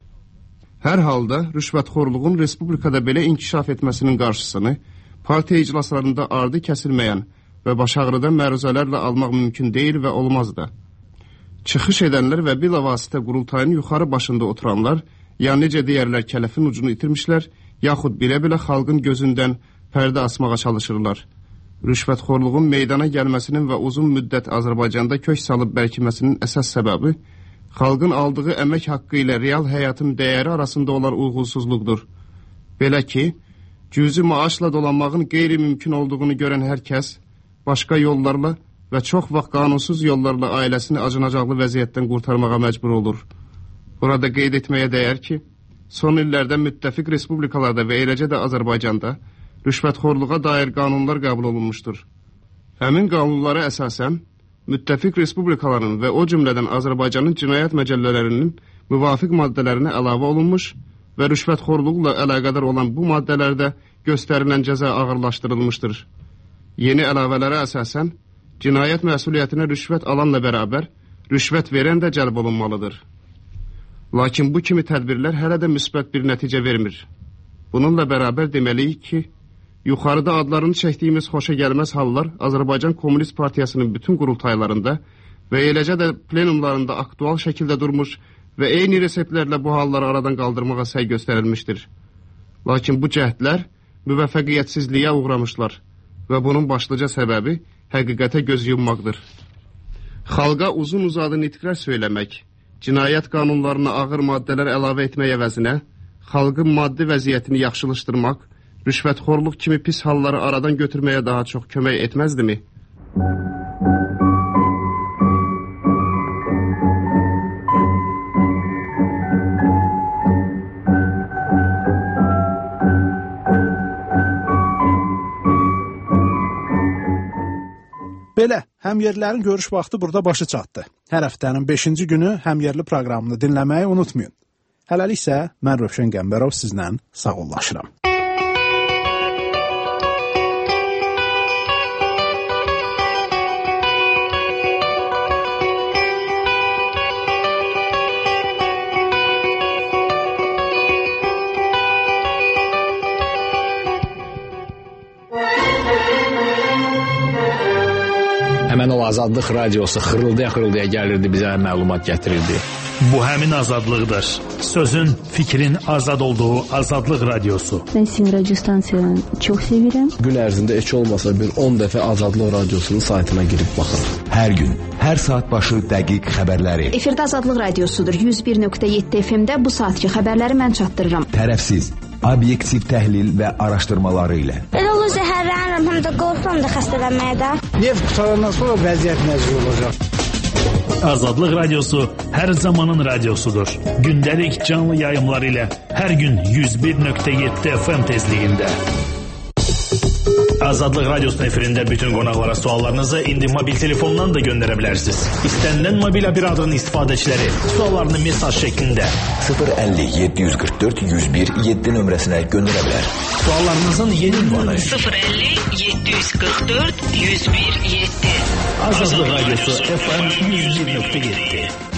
Hər halda rüşvətxorluğun respublikada belə inkişaf etməsinin qarşısını partiya iclaslarında ardı kəsilməyən və baş ağrıdan məruzələrlə almaq mümkün deyil və olmaz da. Çıxış edənlər və bilavasitə qurultayın yuxarı başında oturanlar, ya necə deyərlər kələfin ucunu itirmişlər, yaxud bilə-bilə xalqın gözündən pərdə asmağa çalışırlar. Rüşvətxorluğun meydana gəlməsinin və uzun müddət Azərbaycanda kök salıb bərkiməsinin əsas səbəbi, xalqın aldığı əmək haqqı ilə real həyatın dəyəri arasında olan uyğunsuzluqdur. Belə ki, cüzi maaşla dolanmağın qeyri-mümkün olduğunu görən hər kəs, başqa yollarla və çox vaxt qanunsuz yollarla ailəsini acınacaqlı vəziyyətdən qurtarmağa məcbur olur. Burada qeyd etməyə dəyər ki, son illərdə müttəfiq respublikalarda və eləcə də Azərbaycanda rüşvətxorluğa dair qanunlar qəbul olunmuşdur. Həmin qanunlara əsasən, müttəfiq respublikaların və o cümlədən Azərbaycanın cinayət məcəllələrinin müvafiq maddələrinə əlavə olunmuş və rüşvətxorluqla əlaqədar olan bu maddələrdə göstərilən cəza ağırlaşdırılmışdır. Yeni əlavələrə əsasən, cinayət məsuliyyətinə rüşvət alanla bərabər, rüşvət verən də cəlb olunmalıdır. Lakin bu kimi tədbirlər hələ də müsbət bir nəticə vermir. Bununla bərabər deməliyik ki, yuxarıda adlarını çəkdiyimiz xoşa gəlməz hallar Azərbaycan Komünist Partiyasının bütün qurultaylarında və eləcə də plenumlarında aktual şəkildə durmuş və eyni reseptlərlə bu halları aradan qaldırmağa səy göstərilmişdir. Lakin bu cəhdlər müvəffəqiyyətsizliyə uğramışlar və bunun başlıca səbəbi həqiqətə göz yummaqdır. Xalqa uzun-uzadı nitqlər söyləmək, cinayət qanunlarına ağır maddələr əlavə etmək əvəzinə, xalqın maddi vəziyyətini yaxşılaşdırmaq, rüşvətxorluq kimi pis halları aradan götürməyə daha çox kömək etməzdimi? Belə, həmyerlilərin görüş vaxtı burada başı çatdı. Hər həftənin 5-ci günü həmyerli proqramını dinləməyi unutmayın. Hələlik isə mən Rövşən Qəmbərov sizlə sağollaşıram. Həmən o Azadlıq radiosu xırıldaya-xırıldaya gəlirdi, bizə məlumat gətirirdi. Bu həmin azadlıqdır. Sözün, fikrin azad olduğu Azadlıq radiosu. Ben sizin radyo stansiyanı çok sevirəm. Gün ərzində heç olmasa bir 10 dəfə Azadlıq radiosunun saytına girib baxın. Hər gün, hər saat başı dəqiq xəbərləri. Efirdə Azadlıq radiosudur. 101.7 FM-də bu saatki xəbərləri mən çatdırıram. Tərəfsiz, obyektiv təhlil və araşdırmaları ilə. Elə olur zəhərlənirəm, həm də qorxuram da xəstələnməyə də. Neft qutarandan sonra vəziyyət necə olacaq? Azadlıq radiosu hər zamanın radiosudur. Gündəlik canlı yayımlar ilə hər gün 101.7 FM tezliyində. Azadlıq Radyosu'nun efirində bütün qonaqlara suallarınızı indi mobil telefondan da göndərə bilərsiniz. İstənilən mobil operatorun istifadəçiləri suallarını mesaj şəklində 050 744 101 7 nömrəsinə göndərə bilər. Suallarınızın yeni ünvanı 050 744 101 7. Azadlıq Radyosu FM 101.7.